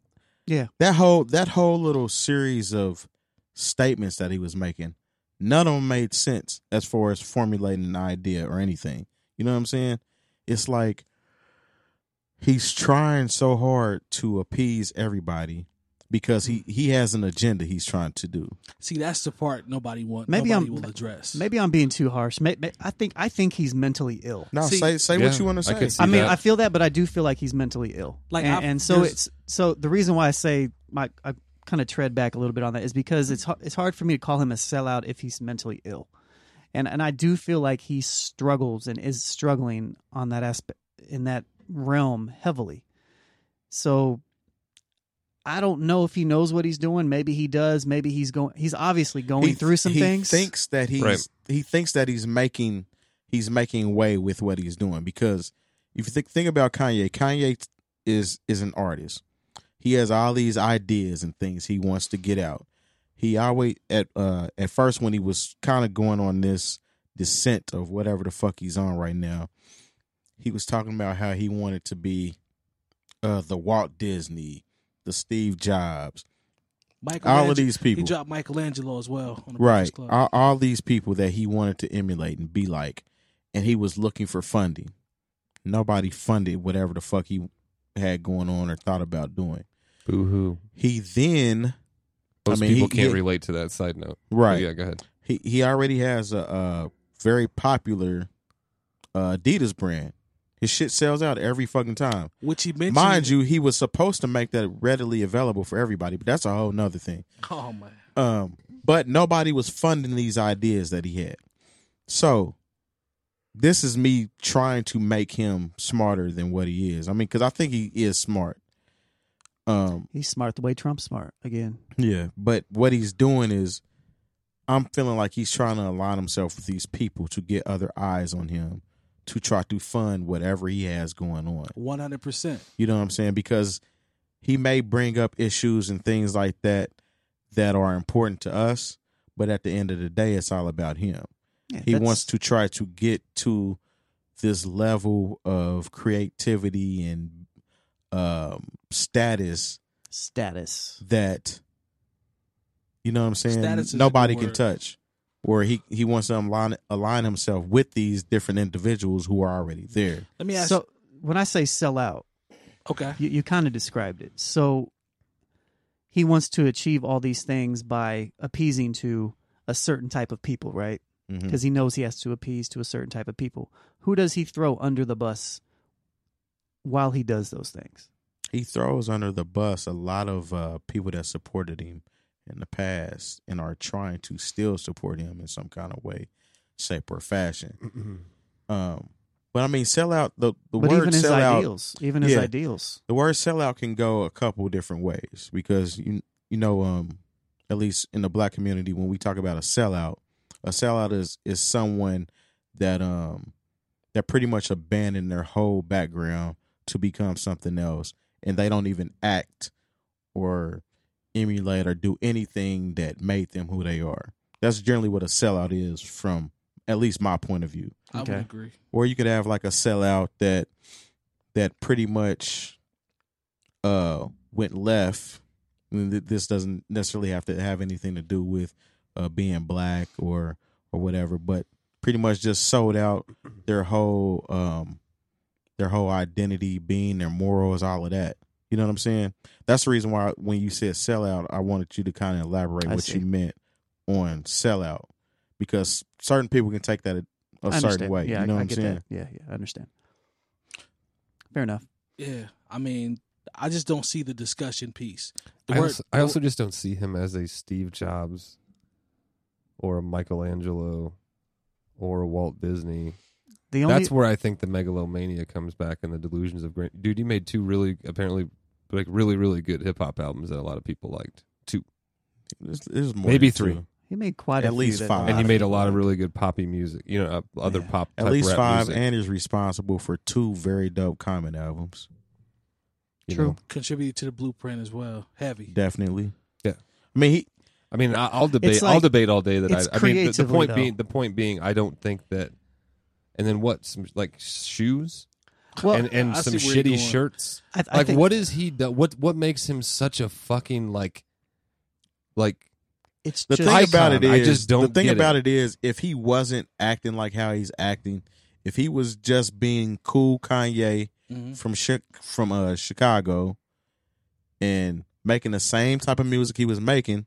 Yeah. That whole that whole little series of statements that he was making, none of them made sense as far as formulating an idea or anything. You know what I'm saying? It's like he's trying so hard to appease everybody because he, he has an agenda he's trying to do. See, that's the part nobody want. Maybe nobody I'm will address. Maybe I'm being too harsh. Maybe, I think I think he's mentally ill. No, See, say say yeah, what you want to I say. could see I mean, that. I feel that, but I do feel like he's mentally ill. Like, and, I've- and so there's- it's so the reason why I say my I kind of tread back a little bit on that is because it's har- it's hard for me to call him a sellout if he's mentally ill, and and I do feel like he struggles and is struggling on that aspect in that realm heavily. So I don't know if he knows what he's doing. Maybe he does. Maybe he's going. He's obviously going He- through some he things. Thinks that he's Right. he thinks that he's making he's making way with what he's doing because if you think think about Kanye, Kanye is is an artist. He has all these ideas and things he wants to get out. He always at uh at first when he was kind of going on this descent of whatever the fuck he's on right now, he was talking about how he wanted to be uh the Walt Disney, the Steve Jobs, all of these people. He dropped Michelangelo as well. On the Right. Breakfast Club. All, all these people that he wanted to emulate and be like. And he was looking for funding. Nobody funded whatever the fuck he had going on or thought about doing. Boo hoo. He then, Most I mean, people he- can't he- relate to that side note. right. But yeah, go ahead. He he already has a, a very popular uh, Adidas brand. His shit sells out every fucking time. Which he mentioned. Mind you, he was supposed to make that readily available for everybody, but that's a whole nother thing. Oh, man. Um, but nobody was funding these ideas that he had. So this is me trying to make him smarter than what he is. I mean, because I think he is smart. Um, He's smart the way Trump's smart again. yeah, but what he's doing is, I'm feeling like he's trying to align himself with these people to get other eyes on him to try to fund whatever he has going on. one hundred percent. You know what I'm saying? Because he may bring up issues and things like that that are important to us, but at the end of the day, it's all about him. Yeah, He that's- wants to try to get to this level of creativity and um, status status. that, you know what I'm saying, Status is a nobody good can word. touch. Where he, he wants to align, align himself with these different individuals who are already there. Let me ask So when I say sell out, Okay. you, you kind of described it. So he wants to achieve all these things by appeasing to a certain type of people, right? Mhm. Because he knows he has to appease to a certain type of people. Who does he throw under the bus while he does those things? He throws under the bus a lot of uh, people that supported him in the past and are trying to still support him in some kind of way, shape, or fashion. um, but I mean, sellout. The the But word even his sellout. ideals, even his Yeah. ideals. The word sellout can go a couple different ways because you you know um at least in the black community when we talk about a sellout, a sellout is is someone that um that pretty much abandoned their whole background to become something else, and they don't even act or emulate or do anything that made them who they are. That's generally what a sellout is from at least my point of view. I Okay. would agree. Or you could have like a sellout that that pretty much uh went left. I mean, th- this doesn't necessarily have to have anything to do with uh being black or or whatever, but pretty much just sold out their whole um their whole identity, being, their morals, all of that. You know what I'm saying? That's the reason why when you said sellout, I wanted you to kind of elaborate I what see. you meant on sellout, because certain people can take that a, a I certain understand. way. Yeah, you know I, what I I'm get saying? that. Yeah, yeah, I understand. Fair enough. Yeah. I mean, I just don't see the discussion piece. The I, word, also, I also just don't see him as a Steve Jobs or a Michelangelo or a Walt Disney. The only That's where I think the megalomania comes back and the delusions of great. Dude, he made two really, apparently, like really, really good hip hop albums that a lot of people liked. Two, There's, there's more maybe than three, two. he made quite At a few least that five. and he lot made a people lot of liked. really good poppy music. You know, uh, other Yeah. pop. At type least rap five, music, and is responsible for two very dope Common albums. you True. know? contributed to the blueprint as well. Heavy. Definitely. Yeah. I mean, he. I mean, I- I'll debate. It's I'll like- debate all day that I. it's I mean, the, the creatively, point though. being, the point being, I don't think that. And then what? Some like shoes. Well, and and I some see where you're shitty going. shirts. I, I Like, think, what is he? Do- what what makes him such a fucking like, like It's The just, thing about it icon. is, I just don't the thing get about it. it is, if he wasn't acting like how he's acting, if he was just being cool Kanye Mhm. from Chi- from uh, Chicago and making the same type of music he was making,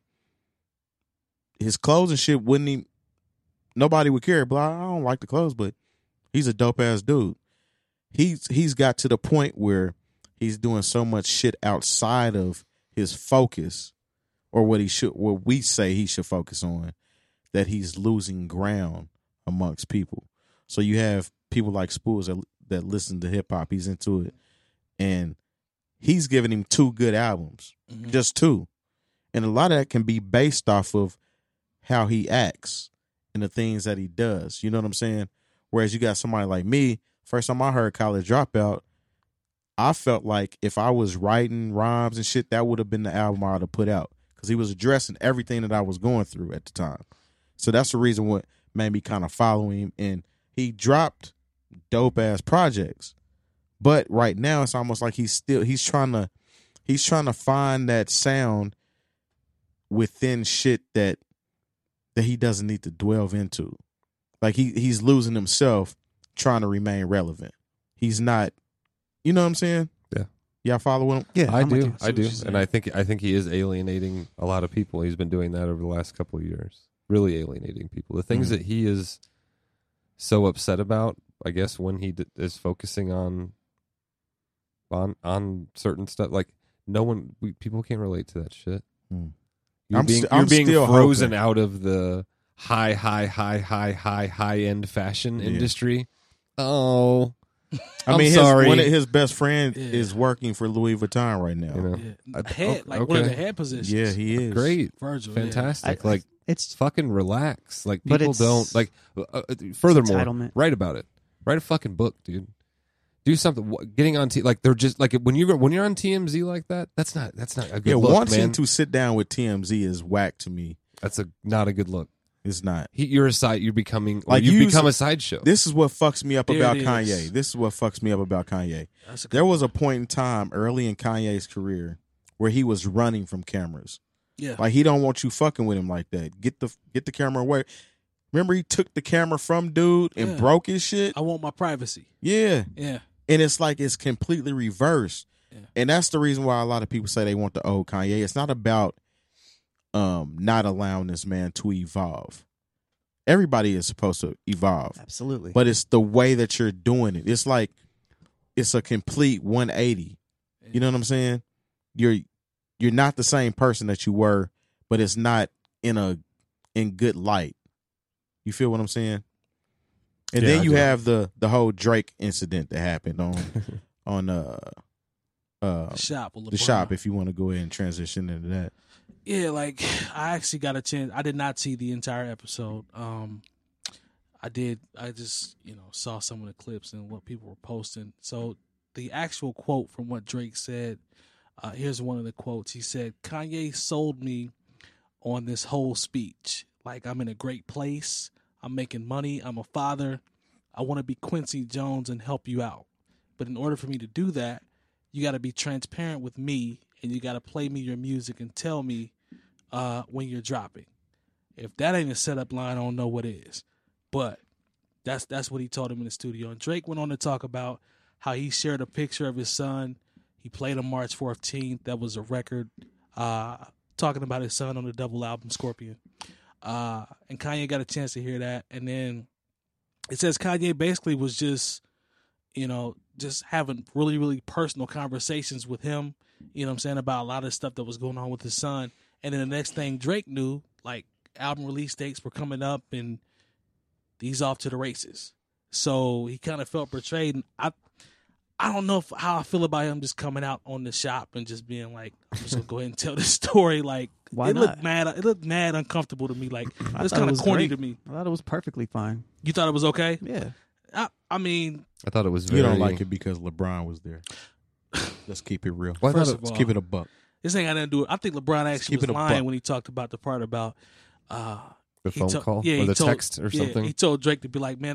his clothes and shit wouldn't even, nobody would care. But I don't like the clothes, but he's a dope ass dude. He's he's got to the point where he's doing so much shit outside of his focus, or what he should, what we say he should focus on, that he's losing ground amongst people. So you have people like Spools that that listen to hip hop. He's into it, and he's giving him two good albums, Mhm. just two, and a lot of that can be based off of how he acts and the things that he does. You know what I'm saying? Whereas you got somebody like me. First time I heard College Dropout, I felt like if I was writing rhymes and shit, that would have been the album I would have put out, because he was addressing everything that I was going through at the time. So that's the reason what made me kind of follow him. And he dropped dope ass projects, but right now it's almost like he's still he's trying to he's trying to find that sound within shit that that he doesn't need to delve into. Like he he's losing himself trying to remain relevant. He's not, you know what I'm saying? Yeah. Y'all following him? yeah, I I'm with do, you. I do, what you're and I think I think he is alienating a lot of people. He's been doing that over the last couple of years, really alienating people. The things Mhm. that he is so upset about, I guess, when he d- is focusing on on on certain stuff, like no one, we, people can't relate to that shit. Mm. You're I'm being, st- you're I'm being still frozen hoping. out of the high, high, high, high, high, high end fashion Yeah. industry. Oh, I I'm mean, his, sorry. one of his best friend Yeah. is working for Louis Vuitton right now. you know, Yeah. I- Head, okay, like one of the okay. head positions. Yeah, he is. great, Virgil. yeah. fantastic. I- like, it's fucking relax. Like, But people it's- don't like. Uh, uh, furthermore, entitlement. write about it. Write a fucking book, dude. Do something. Wh- Getting on t like they're just like when you when you're on T M Z like that. That's not that's not a good Yeah, look, wanting man. to sit down with T M Z is whack to me. That's a not a good look. It's not. He, you're a side. You're becoming Like, like you use- become a sideshow. This is what fucks me up There about it is. Kanye. This is what fucks me up about Kanye. That's a good There was a point in time early in Kanye's career where he was running from cameras. Yeah. Like, he don't want you fucking with him like that. Get the get the camera away. Remember, he took the camera from dude and Yeah. broke his shit. I want my privacy. Yeah, Yeah. and it's like it's completely reversed. Yeah. And that's the reason why a lot of people say they want the old Kanye. It's not about um not allowing this man to evolve. Everybody is supposed to evolve, absolutely. but it's the way that you're doing it. It's like it's a complete one eighty. You know what I'm saying? You're you're not the same person that you were, but it's not in a in good light. You feel what I'm saying? And Yeah, then I you do. have the the whole Drake incident that happened on on uh uh The shop. With the LeBron. shop. If you want to go ahead and transition into that, Yeah, like I actually got a chance. I did not see the entire episode. Um, I did. I just you know saw some of the clips and what people were posting. So the actual quote from what Drake said. Uh, here's one of the quotes. He said, "Kanye sold me on this whole speech. Like I'm in a great place. I'm making money. I'm a father. I want to be Quincy Jones and help you out. But in order for me to do that, you got to be transparent with me, and you got to play me your music and tell me uh, when you're dropping. If that ain't a setup line, I don't know what is." But that's that's what he told him in the studio. And Drake went on to talk about how he shared a picture of his son. He played on March fourteenth. That was a record. Uh, talking about his son on the double album Scorpion. Uh, and Kanye got a chance to hear that. And then it says Kanye basically was just, you know, just having really, really personal conversations with him, you know what I'm saying, about a lot of stuff that was going on with his son. And then the next thing Drake knew, like, album release dates were coming up and he's off to the races. So he kind of felt betrayed. And I I don't know if, how I feel about him just coming out on the shop and just being like, I'm just going to go ahead and tell this story. Like, Why it not? looked mad. It looked mad uncomfortable to me. Like, I it's thought it kind of was corny great. to me. I thought it was perfectly fine. You thought it was okay? Yeah. I, I mean, I thought it was very. you don't like it because LeBron was there. Let's keep it real. Well, I thought first it- of Let's all, keep it a buck. this ain't got nothing to do with. I think LeBron actually keep was it a lying buck. when he talked about the part about uh, the he phone to- call yeah, or he the told- text or yeah, something. He told Drake to be like, man,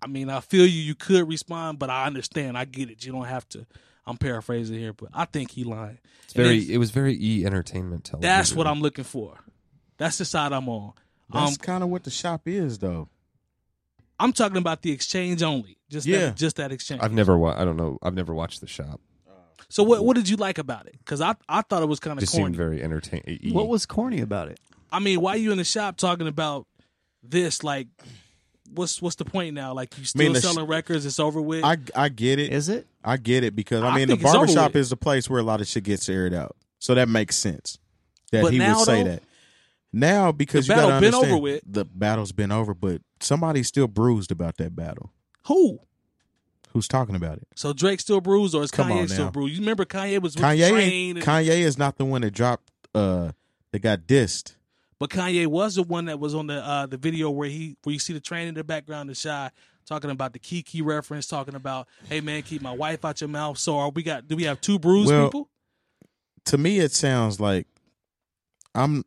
I mean, I feel you. You could respond, but I understand. I get it. You don't have to. I'm paraphrasing here, but I think he lying. It's very. It was very E entertainment television. That's what I'm looking for. That's the side I'm on. That's um, kind of what the shop is, though. I'm talking about the exchange only. Just Yeah. that, just that exchange. I've never. Wa- I don't know. I've never watched The Shop. So what what did you like about it? Because I I thought it was kind of Just corny. seemed very entertaining. E. What was corny about it? I mean, why you in the shop talking about this? Like, what's what's the point now? Like, you still mean, the sh- selling records? It's over with. I I get it. Is it? I get it because I I mean the think it's over barbershop with. is the place where a lot of shit gets aired out. So that makes sense that But he now, would say though, that. Now because the you gotta battle been understand over with. the battle's been over, but somebody's still bruised about that battle. Who? Who's talking about it? So Drake still bruised, or is Come Kanye on still now. bruised? You remember Kanye was with Kanye Train, ain't- and, Kanye is not the one that dropped uh that got dissed. but Kanye was the one that was on the uh, the video where he where you see the train in the background, the Shy talking about the Kiki reference, talking about, hey man, keep my wife out your mouth. So are we got? Do we have two bruised Well, people? To me it sounds like I'm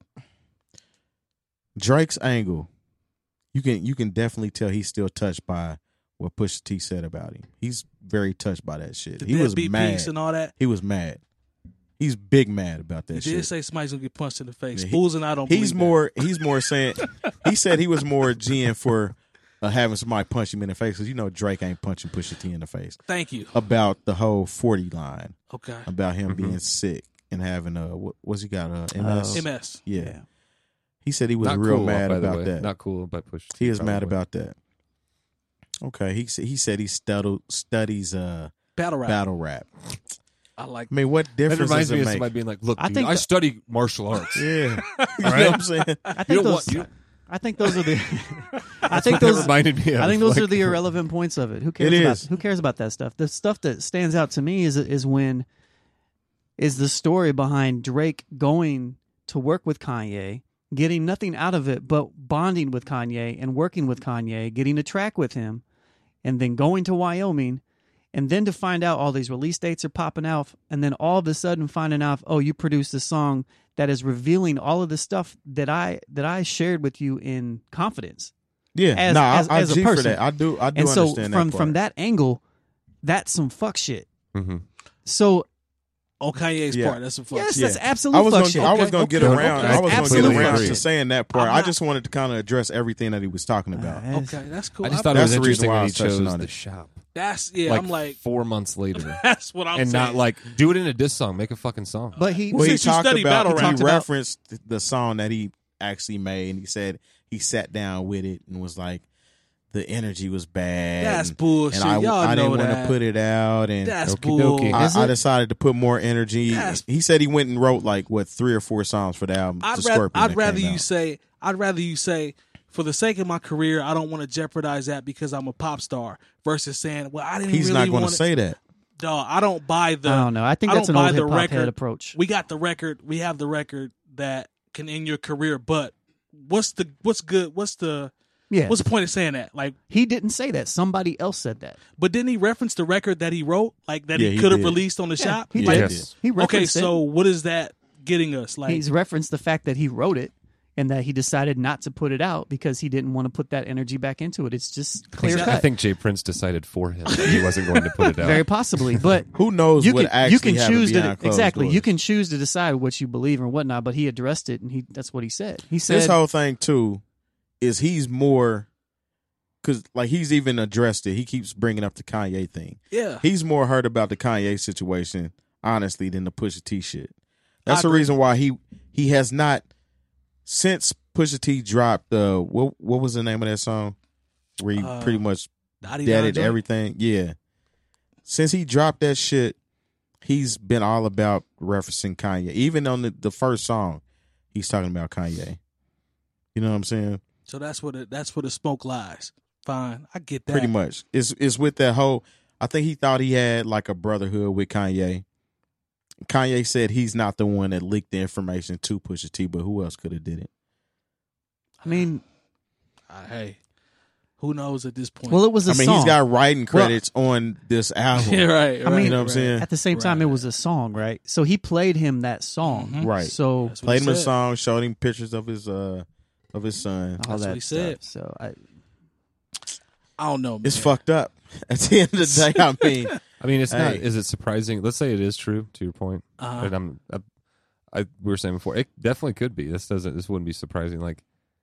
Drake's angle. You can you can definitely tell he's still touched by what Pusha T said about him. He's very touched by that shit. The He was deadbeat mad. piece and all that. He was mad. He's big mad about He that did shit. say somebody's gonna get punched in the face. Yeah, he- Fools and I don't. He's believe more. He's more saying. He said he was more G'ing for uh, having somebody punch him in the face because you know Drake ain't punching Pusha T in the face. that. Thank you. About the whole forty line. Okay. About him Mm-hmm. being sick and having a what, what's he got uh, M Oh. S. M S. Yeah. Yeah. He said he was Not real cool, mad by the about way. that. Not cool by Push. He is mad about that. Okay, he said he said he studied, studies uh, Battle rap. battle rap. I like. I mean, what That difference reminds does me it of make? somebody being like, "Look, I dude, think I that- study martial arts." Yeah, you know right? what I'm saying. I You think don't those. want- you- I think those are the. I think That those. reminded me. Of, I think those like, are the irrelevant points of it. Who cares It about is. who cares about that stuff? The stuff that stands out to me is is when is the story behind Drake going to work with Kanye, getting nothing out of it but bonding with Kanye and working with Kanye, getting a track with him, and then going to Wyoming, and then to find out all these release dates are popping out, and then all of a sudden finding out, oh, you produced a song that is revealing all of the stuff that I that I shared with you in confidence. Yeah, As- no, as- I, I as a G for person. that. I do. I do And so understand from that from part. that angle, that's some fuck shit. Mhm. So On Kanye's Yeah. part, that's a fuck. yes, shit. that's Yeah. absolute I was fuck gonna, shit. I was Okay, gonna get okay, around. okay. I was gonna get Absolutely around agree. to saying that part. I'm I not- just wanted to kind of address everything that he was talking about. Uh, Okay, that's cool. I just I- thought it That's was the reason interesting why I when he was touching chose on the it. shop. that's yeah. like I'm like, four months later, that's what I'm and saying. not like do it in a diss song. Make a fucking song. But he, Well, he Since you talked study about battle he rap- referenced the song that he actually made, and he said he sat down with it and was like, the energy was bad. That's and, bullshit. And I, Y'all I know didn't want to that. put it out, and That's Okie bull. dokie. I, Is I it? decided to put more energy. That's- He said he went and wrote like what three or four songs for the album. I'd, the rather, Scorpion I'd that rather came you out. say. I'd rather you say, for the sake of my career, I don't want to jeopardize that because I'm a pop star. Versus saying, well, I didn't He's really not going want to say that. Dog, I don't buy the. I don't know. I think I that's don't an buy old the hip hop record. head approach. We got the record. We have the record that can end your career. But what's the what's good? What's the Yeah, what's the point of saying that? Like, he didn't say that. Somebody else said that. but didn't he reference the record that he wrote? Like that Yeah, he he could have did. released on the Yeah, shop. he Yeah, Like, he did. did. He okay, referenced so it. what is that getting us? Like, He's referenced the fact that he wrote it and that he decided not to put it out because he didn't want to put that energy back into it. It's just clear I cut. think Jay Prince decided for him that he wasn't going to put it out. Very possibly, but Who knows you what can actually you can happened choose to behind closed exactly. doors. You can choose to decide what you believe and whatnot. But he addressed it, and he that's what he said. He said, This whole thing too is he's more because like he's even addressed it. He keeps bringing up the Kanye thing. yeah, He's more hurt about the Kanye situation, honestly, than the Pusha T shit. That's I the agree. reason why he he has not since Pusha T dropped uh what what was the name of that song where he Uh, pretty much Dottie deaded Don joint? everything. Yeah, since he dropped that shit, he's been all about referencing Kanye. Even on the, the first song, he's talking about Kanye. You know what I'm saying? So that's what it, that's where the smoke lies. Fine, I get that. Pretty much. It's it's with that whole. I think he thought he had like a brotherhood with Kanye. Kanye said he's not the one that leaked the information to Pusha T, but who else could have did it? I mean, Uh, hey, who knows at this point? well, it was a I mean, song. he's got writing credits on this album. yeah, right, right. I mean, You know what I'm right. saying? At the same time, it Right. was a song, right? So he played him that song, Mhm. Right. So That's what Played he him a said. song, showed him pictures of his uh of his son. all That's that what he stuff. said. So I, I don't know, man. It's fucked up. At the end of the day, I mean, I mean, it's Hey. not. Is it surprising? Let's say it is true. To your point, Uh-huh. and I'm. I, I we were saying before, it definitely could be. This doesn't. This wouldn't be surprising. Like,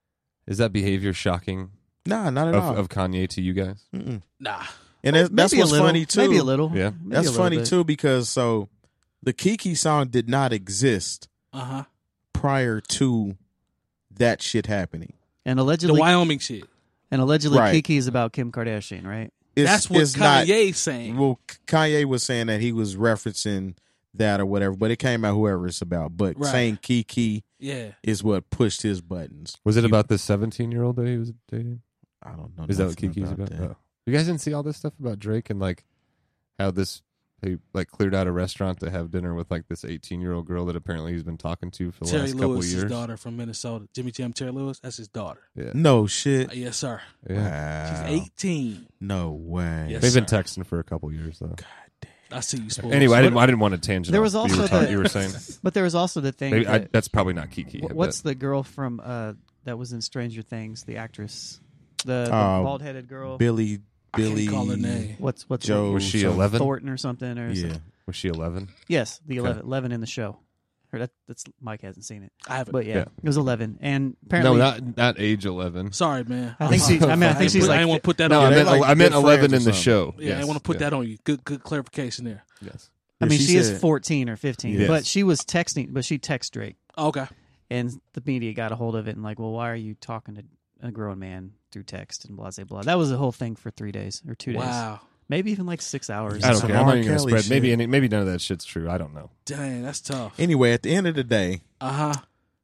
is that behavior shocking nah, not at of, all. of Kanye to you guys? Mm-mm. Nah. And that's, that's Maybe a what's little, funny too. Maybe a little. Yeah. Maybe That's a little funny bit. too because so the Kiki song did not exist Uh-huh. prior to that shit happening. And The allegedly, Wyoming shit. and allegedly, Right. Kiki is about Kim Kardashian, right? It's, That's what it's not- Kanye's saying. Well, Kanye was saying that he was referencing that or whatever, but it came out whoever it's about. But Right. saying Kiki Yeah. is what pushed his buttons. Was it You- about the seventeen-year-old that he was dating? I don't know. Is that what nothing Kiki's about? that. Oh. You guys didn't see all this stuff about Drake and like how this he like cleared out a restaurant to have dinner with like this eighteen-year-old girl that apparently he's been talking to for the Terry last couple Lewis' years. daughter from Minnesota. Jimmy Jam Terry Lewis, that's his daughter. Yeah, No shit. Uh, yes, sir. yeah. Wow. She's eighteen. No way. Yes. They've been sir. texting for a couple years though. I see you, Spools. Anyway, I didn't. I didn't want to tangent. There off was what you were, also ta- the- you were saying. But there was also the thing. Maybe, I, that, that's probably not Kiki. I what's bet. the girl from uh, that was in Stranger Things? The actress, the, the Uh, bald-headed girl. Billy. I can't Billy. call her name. What's what's Joe. Was she something. eleven? Thornton or something? Or Yeah. something? Was she eleven? Yes, the Okay. eleven, eleven in the show. Or that, that's Mike hasn't seen it, I haven't. but yeah, Yeah. it was eleven. And apparently, No, not not age eleven. Sorry, man. I think I'm she. sorry. I mean, I think she's I like. didn't want to put that No, on I you. they meant like I meant good eleven friends in or the something. show. Yeah, I Yes, didn't want to put yeah. that on you. Good, good clarification there. Yes. I mean, She she is said- fourteen or fifteen, Yes. but she was texting. But she texted Drake, Okay. and the media got a hold of it and like, well, why are you talking to a grown man through text and blah blah blah. That was the whole thing for three days or two days, Wow. maybe even like six hours. I don't Some care. I'm not R. even going to Kelly spread. shit. Maybe any, maybe none of that shit's true. I don't know. Dang, that's tough. Anyway, at the end of the day, Uh huh.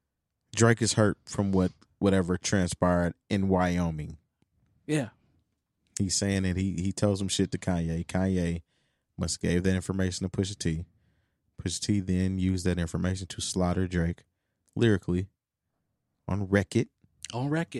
Drake is hurt from what whatever transpired in Wyoming. Yeah. He's saying that he he tells some shit to Kanye. Kanye must gave that information to Pusha T. Pusha T then used that information to slaughter Drake lyrically on Wreck It, On record.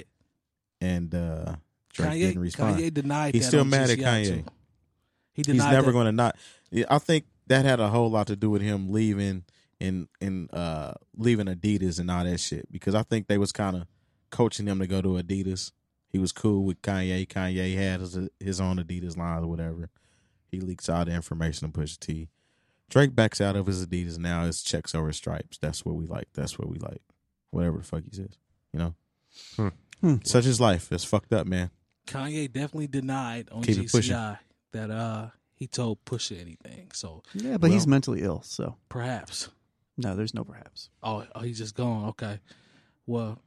and uh, Drake Kanye, didn't respond. Kanye denied He's that still on mad at G C I Kanye. too. He He's denied never that. going to not. Yeah, I think that had a whole lot to do with him leaving and and uh, leaving Adidas and all that shit, because I think they was kind of coaching him to go to Adidas. He was cool with Kanye. Kanye had his, his own Adidas line or whatever. He leaks all the information to Pusha T. Drake backs out of his Adidas now. It's checks over stripes. That's what we like. That's what we like. Whatever the fuck he says. You know? Hmm. Hmm. Such is life. It's fucked up, man. Kanye definitely denied on Keep it G C I that uh he told Pusha anything. So Yeah, but he's Well- mentally ill, so perhaps. no, there's no perhaps. Oh, oh he's just gone. Okay. Well,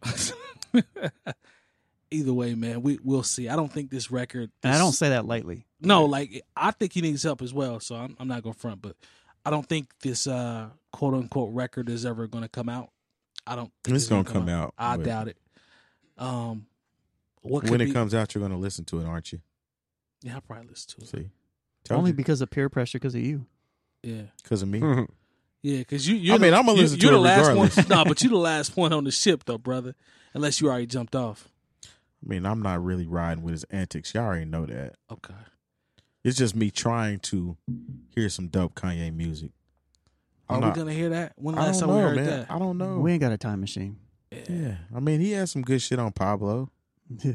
either way, man, we we'll see. I don't think this record. And I don't this- say that lightly. No, like I think he needs help as well. So I'm I'm not gonna front, but I don't think this uh quote unquote record is ever gonna come out. I don't. think It's gonna come out, I but- doubt it. Um, what could When it be, comes out, you're going to listen to it, aren't you? Yeah, I'll probably listen to it. See? Told Only you. because of peer pressure, because of you. Yeah, Because of me. yeah, because you. You're I mean, the, I'ma you- listen to you're it the last regardless. one. No, but you're the last one on the ship, though, brother. Unless you already jumped off. I mean, I'm not really riding with his antics. Y'all already know that. Okay. It's just me trying to hear some dope Kanye music. Are I'm we not- gonna hear that? When I last don't time we know, heard man. that? I don't know. We ain't got a time machine. Yeah. I mean, he has some good shit on Pablo. Yeah.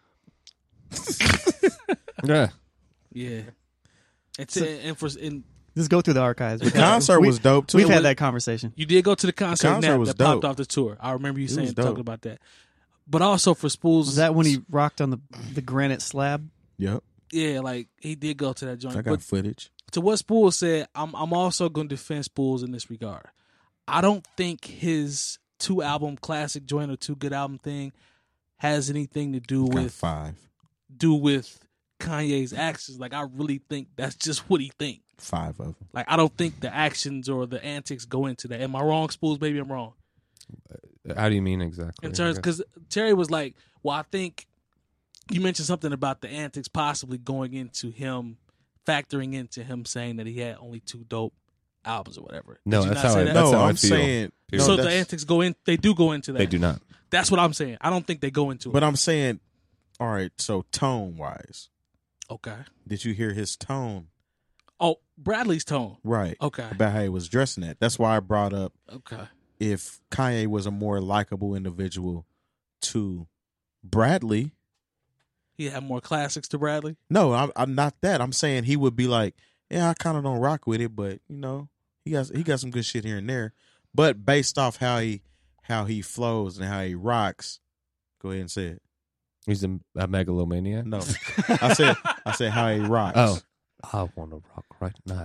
Yeah. Yeah. It's and for and Just go through the archives. The concert was dope, too. We've had that conversation. you did go to the concert, concert now was that popped dope. off the tour. I remember you It saying was dope. talking about that. But also for Spools, Was that when he rocked on the the granite slab? Yep. yeah, like he did go to that joint. I got But footage. to what Spools said, I'm I'm also going to defend Spools in this regard. I don't think his two album classic joint or two good album thing has anything to do Got with five. do with Kanye's actions. Like I really think that's just what he think. Five of them. Like I don't think the actions or the antics go into that. Am I wrong, Spools? Maybe I'm wrong. How do you mean exactly? In terms, because Terry was like, well, I think you mentioned something about the antics possibly going into him, factoring into him saying that he had only two dope albums or whatever. No, Did you that's not how say I- that? that's no, how I I'm feel. saying. No, so the that's- antics go in. They do go into that. They do not. That's what I'm saying. I don't think they go into But it. I'm saying, all right, so tone wise, Okay. did you hear his tone? Oh, Bradley's tone. Right. Okay. About how he was dressing that. That's why I brought up Okay. if Kanye was a more likable individual to Bradley, He had more classics to Bradley. No, I'm, I'm not that. I'm saying he would be like, yeah, I kind of don't rock with it, but you know, he got he got some good shit here and there. But based off how he how he flows and how he rocks, go ahead and say it. He's a, a megalomaniac. No, I said I said how he rocks. Oh, I want to rock right now.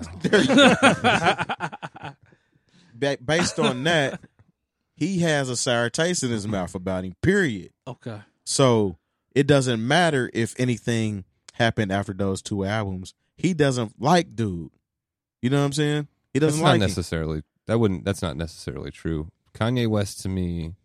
Ba- based on that, he has a sour taste in his mouth about him. Period. Okay. So it doesn't matter if anything happened after those two albums. He doesn't like dude. You know what I'm saying? He doesn't That's like not him. necessarily. That wouldn't. That's not necessarily true. Kanye West to me,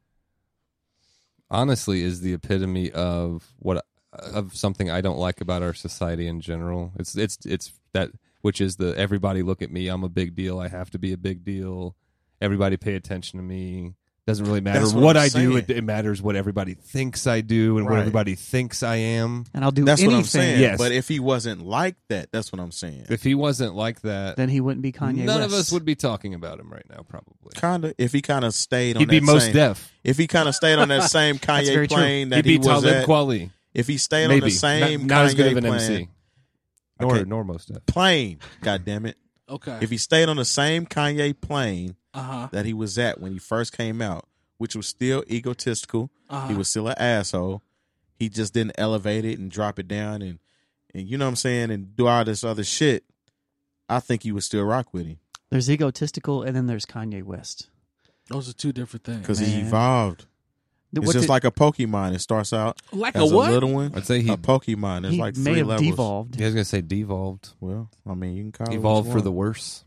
honestly, is the epitome of what of something I don't like about our society in general. It's it's it's that which is the everybody look at me. I'm a big deal. I have to be a big deal. Everybody pay attention to me. Doesn't really matter That's what, what I'm I do. saying. It, it matters what everybody thinks I do and what Right. everybody thinks I am. And I'll do That's anything. what I'm saying. Yes. But if he wasn't like that, that's what I'm saying. If he wasn't like that, Then he wouldn't be Kanye none West. of us would be talking about him right now. Probably. Kinda. If he kind of stayed on He'd be that most same, deaf. if he kind of stayed on that same That's Kanye very true. plane that He'd he be was Talib at, Kweli. if he stayed Maybe on the same not, not Kanye as good of an plane, M C. Nor Okay. nor most deaf. plane, God damn it. Okay. If he stayed on the same Kanye plane Uh huh. that he was at when he first came out, which was still egotistical, Uh-huh. he was still an asshole. He just didn't elevate it and drop it down and, and you know what I'm saying, and do all this other shit. I think he would still rock with him There's egotistical, and then there's Kanye West. Those are two different things. because he Man. evolved. Th- It's what just did- like a Pokemon. It starts out Like as a what? a little one. I'd say he. a Pokemon. There's he like may three have levels. devolved. I was gonna say devolved. Well, I mean, you can call Evolved it for what the you worse.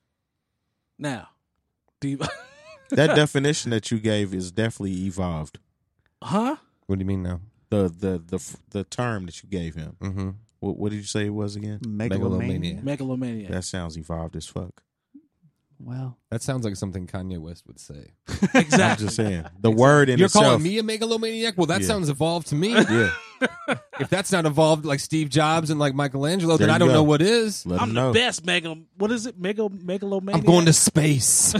Now, do you, want. That definition that you gave is definitely evolved. huh? What do you mean now? The the the the term that you gave him. Mm-hmm. What, what did you say it was again? Megalomania. Megalomania. Megalomania. That sounds evolved as fuck. Well, That sounds like something Kanye West would say. I'm Exactly. just saying the word in You're itself. calling me a megalomaniac? Well, that Yeah. sounds evolved to me. Yeah, If that's not evolved like Steve Jobs and like Michelangelo, There then I you don't go. know what is. let I'm him the know. best mega. What is it? Mega megalomania. I'm going to space.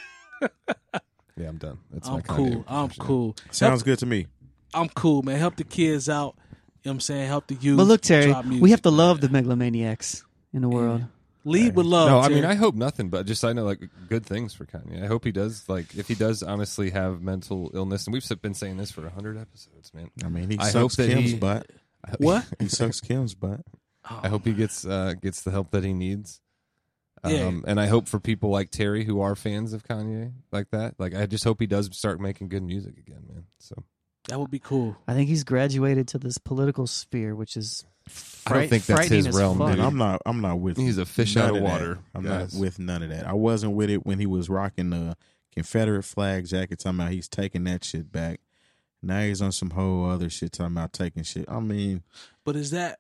Yeah, I'm done. That's my I'm Kanye cool. I'm impression. cool. Sounds good to me. I'm cool, man. Help the kids out. You know what I'm saying? Help the youth. but look, Terry, drop music, we have to man. love the megalomaniacs in the world. Lead with love. No, I Terry. mean I hope nothing, but just I know like good things for Kanye. I hope he does like if he does honestly have mental illness, and we've been saying this for a hundred episodes, man. I mean, he I sucks hope that Kim's he- butt. What? He sucks Kim's butt. Oh. I hope he gets uh, gets the help that he needs. Um, Yeah. And I hope for people like Terry who are fans of Kanye like that, like I just hope he does start making good music again, man. So That would be cool. I think he's graduated to this political sphere, which is I don't fright- think that's frightening his as realm, fuck. Man, dude. I'm not. I'm not with. He's a fish none out of that. water, I'm guys. not with none of that. I wasn't with it when he was rocking the Confederate flag jacket. Talking about he's taking that shit back. Now he's on some whole other shit. Talking about taking shit. I mean, But is that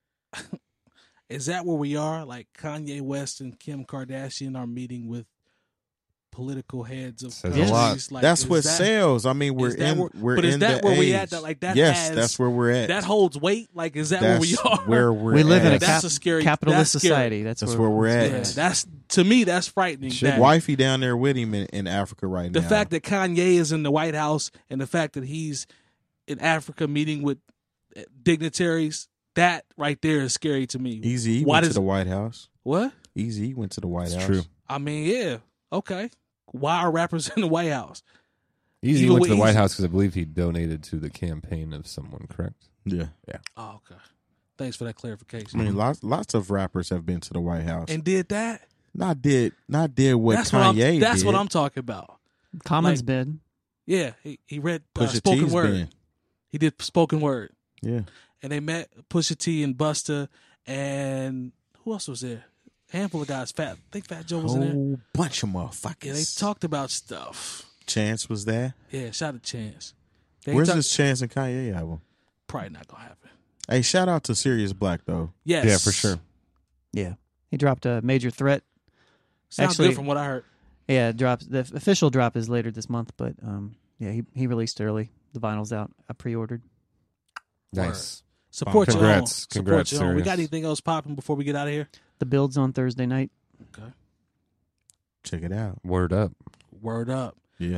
is that where we are? Like Kanye West and Kim Kardashian are meeting with political heads of Says a countries? lot. Like, that's is what that, sells. I mean, we're is that in. where- we're but is in that the where we age. at? That, like, that yes, has- that's where we're at. that holds weight. Like, is that that's where we are? where we're. We live in at. a That's cap- a scary capitalist that's scary. society. That's, That's where, where we're at. Yeah, that's to me. That's frightening. Shit, that- wifey down there with him in, in Africa right the now. fact that Kanye is in the White House and the fact that he's in Africa meeting with dignitaries, that right there is scary to me. Easy Why went to does- the White House. What? Easy went to the White It's House. true. I mean, yeah, okay. Why are rappers in the White House? Easy Even went with to the White Easy- House because I believe he donated to the campaign of someone, correct? Yeah, Oh, okay. Thanks for that clarification. I mean, lots lots of rappers have been to the White House. and did that? not did not did what that's what I'm. Kanye That's did. what I'm talking about. Commons Like- bid. Yeah, he he read uh, Pusha spoken T's word. been. He did spoken word, Yeah, and they met Pusha T and Busta, and who else was there? A handful of guys. Fat, I think Fat Joe was in there. whole bunch of motherfuckers. Yeah, they talked about stuff. Chance was there. Yeah, shout out to Chance. They Where's talk- this Chance and Kanye album? Probably not gonna happen. Hey, shout out to Sirius Black though. Yes. Yeah, for sure. Yeah, he dropped a major threat. Sounds Actually- good from what I heard. Yeah, it drops. The official drop is later this month, but um, yeah, he he released early. The vinyl's out. I pre-ordered. Nice. Support your own. Congrats. Support Congrats, your own. We Sirius. got anything else popping before we get out of here? The build's on Thursday night. Okay. Check it out. Word up. Word up. Yeah.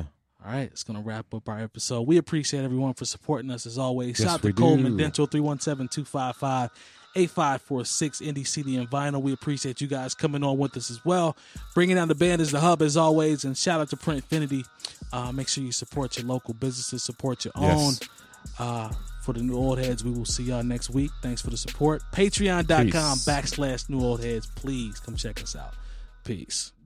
All right, it's going to wrap up our episode. We appreciate everyone for supporting us as always. Yes, Shout out to we Coleman do. Dental, three one seven, two five five, eight five four six, Indie C D and Vinyl. We appreciate you guys coming on with us as well. Bringing down the band is the hub as always. And shout out to Printfinity. Uh, make sure you support your local businesses, support your Yes. own. Uh, for the New Old Heads, we will see y'all next week. Thanks for the support. Patreon dot com Peace. backslash New Old Heads. Please come check us out. Peace.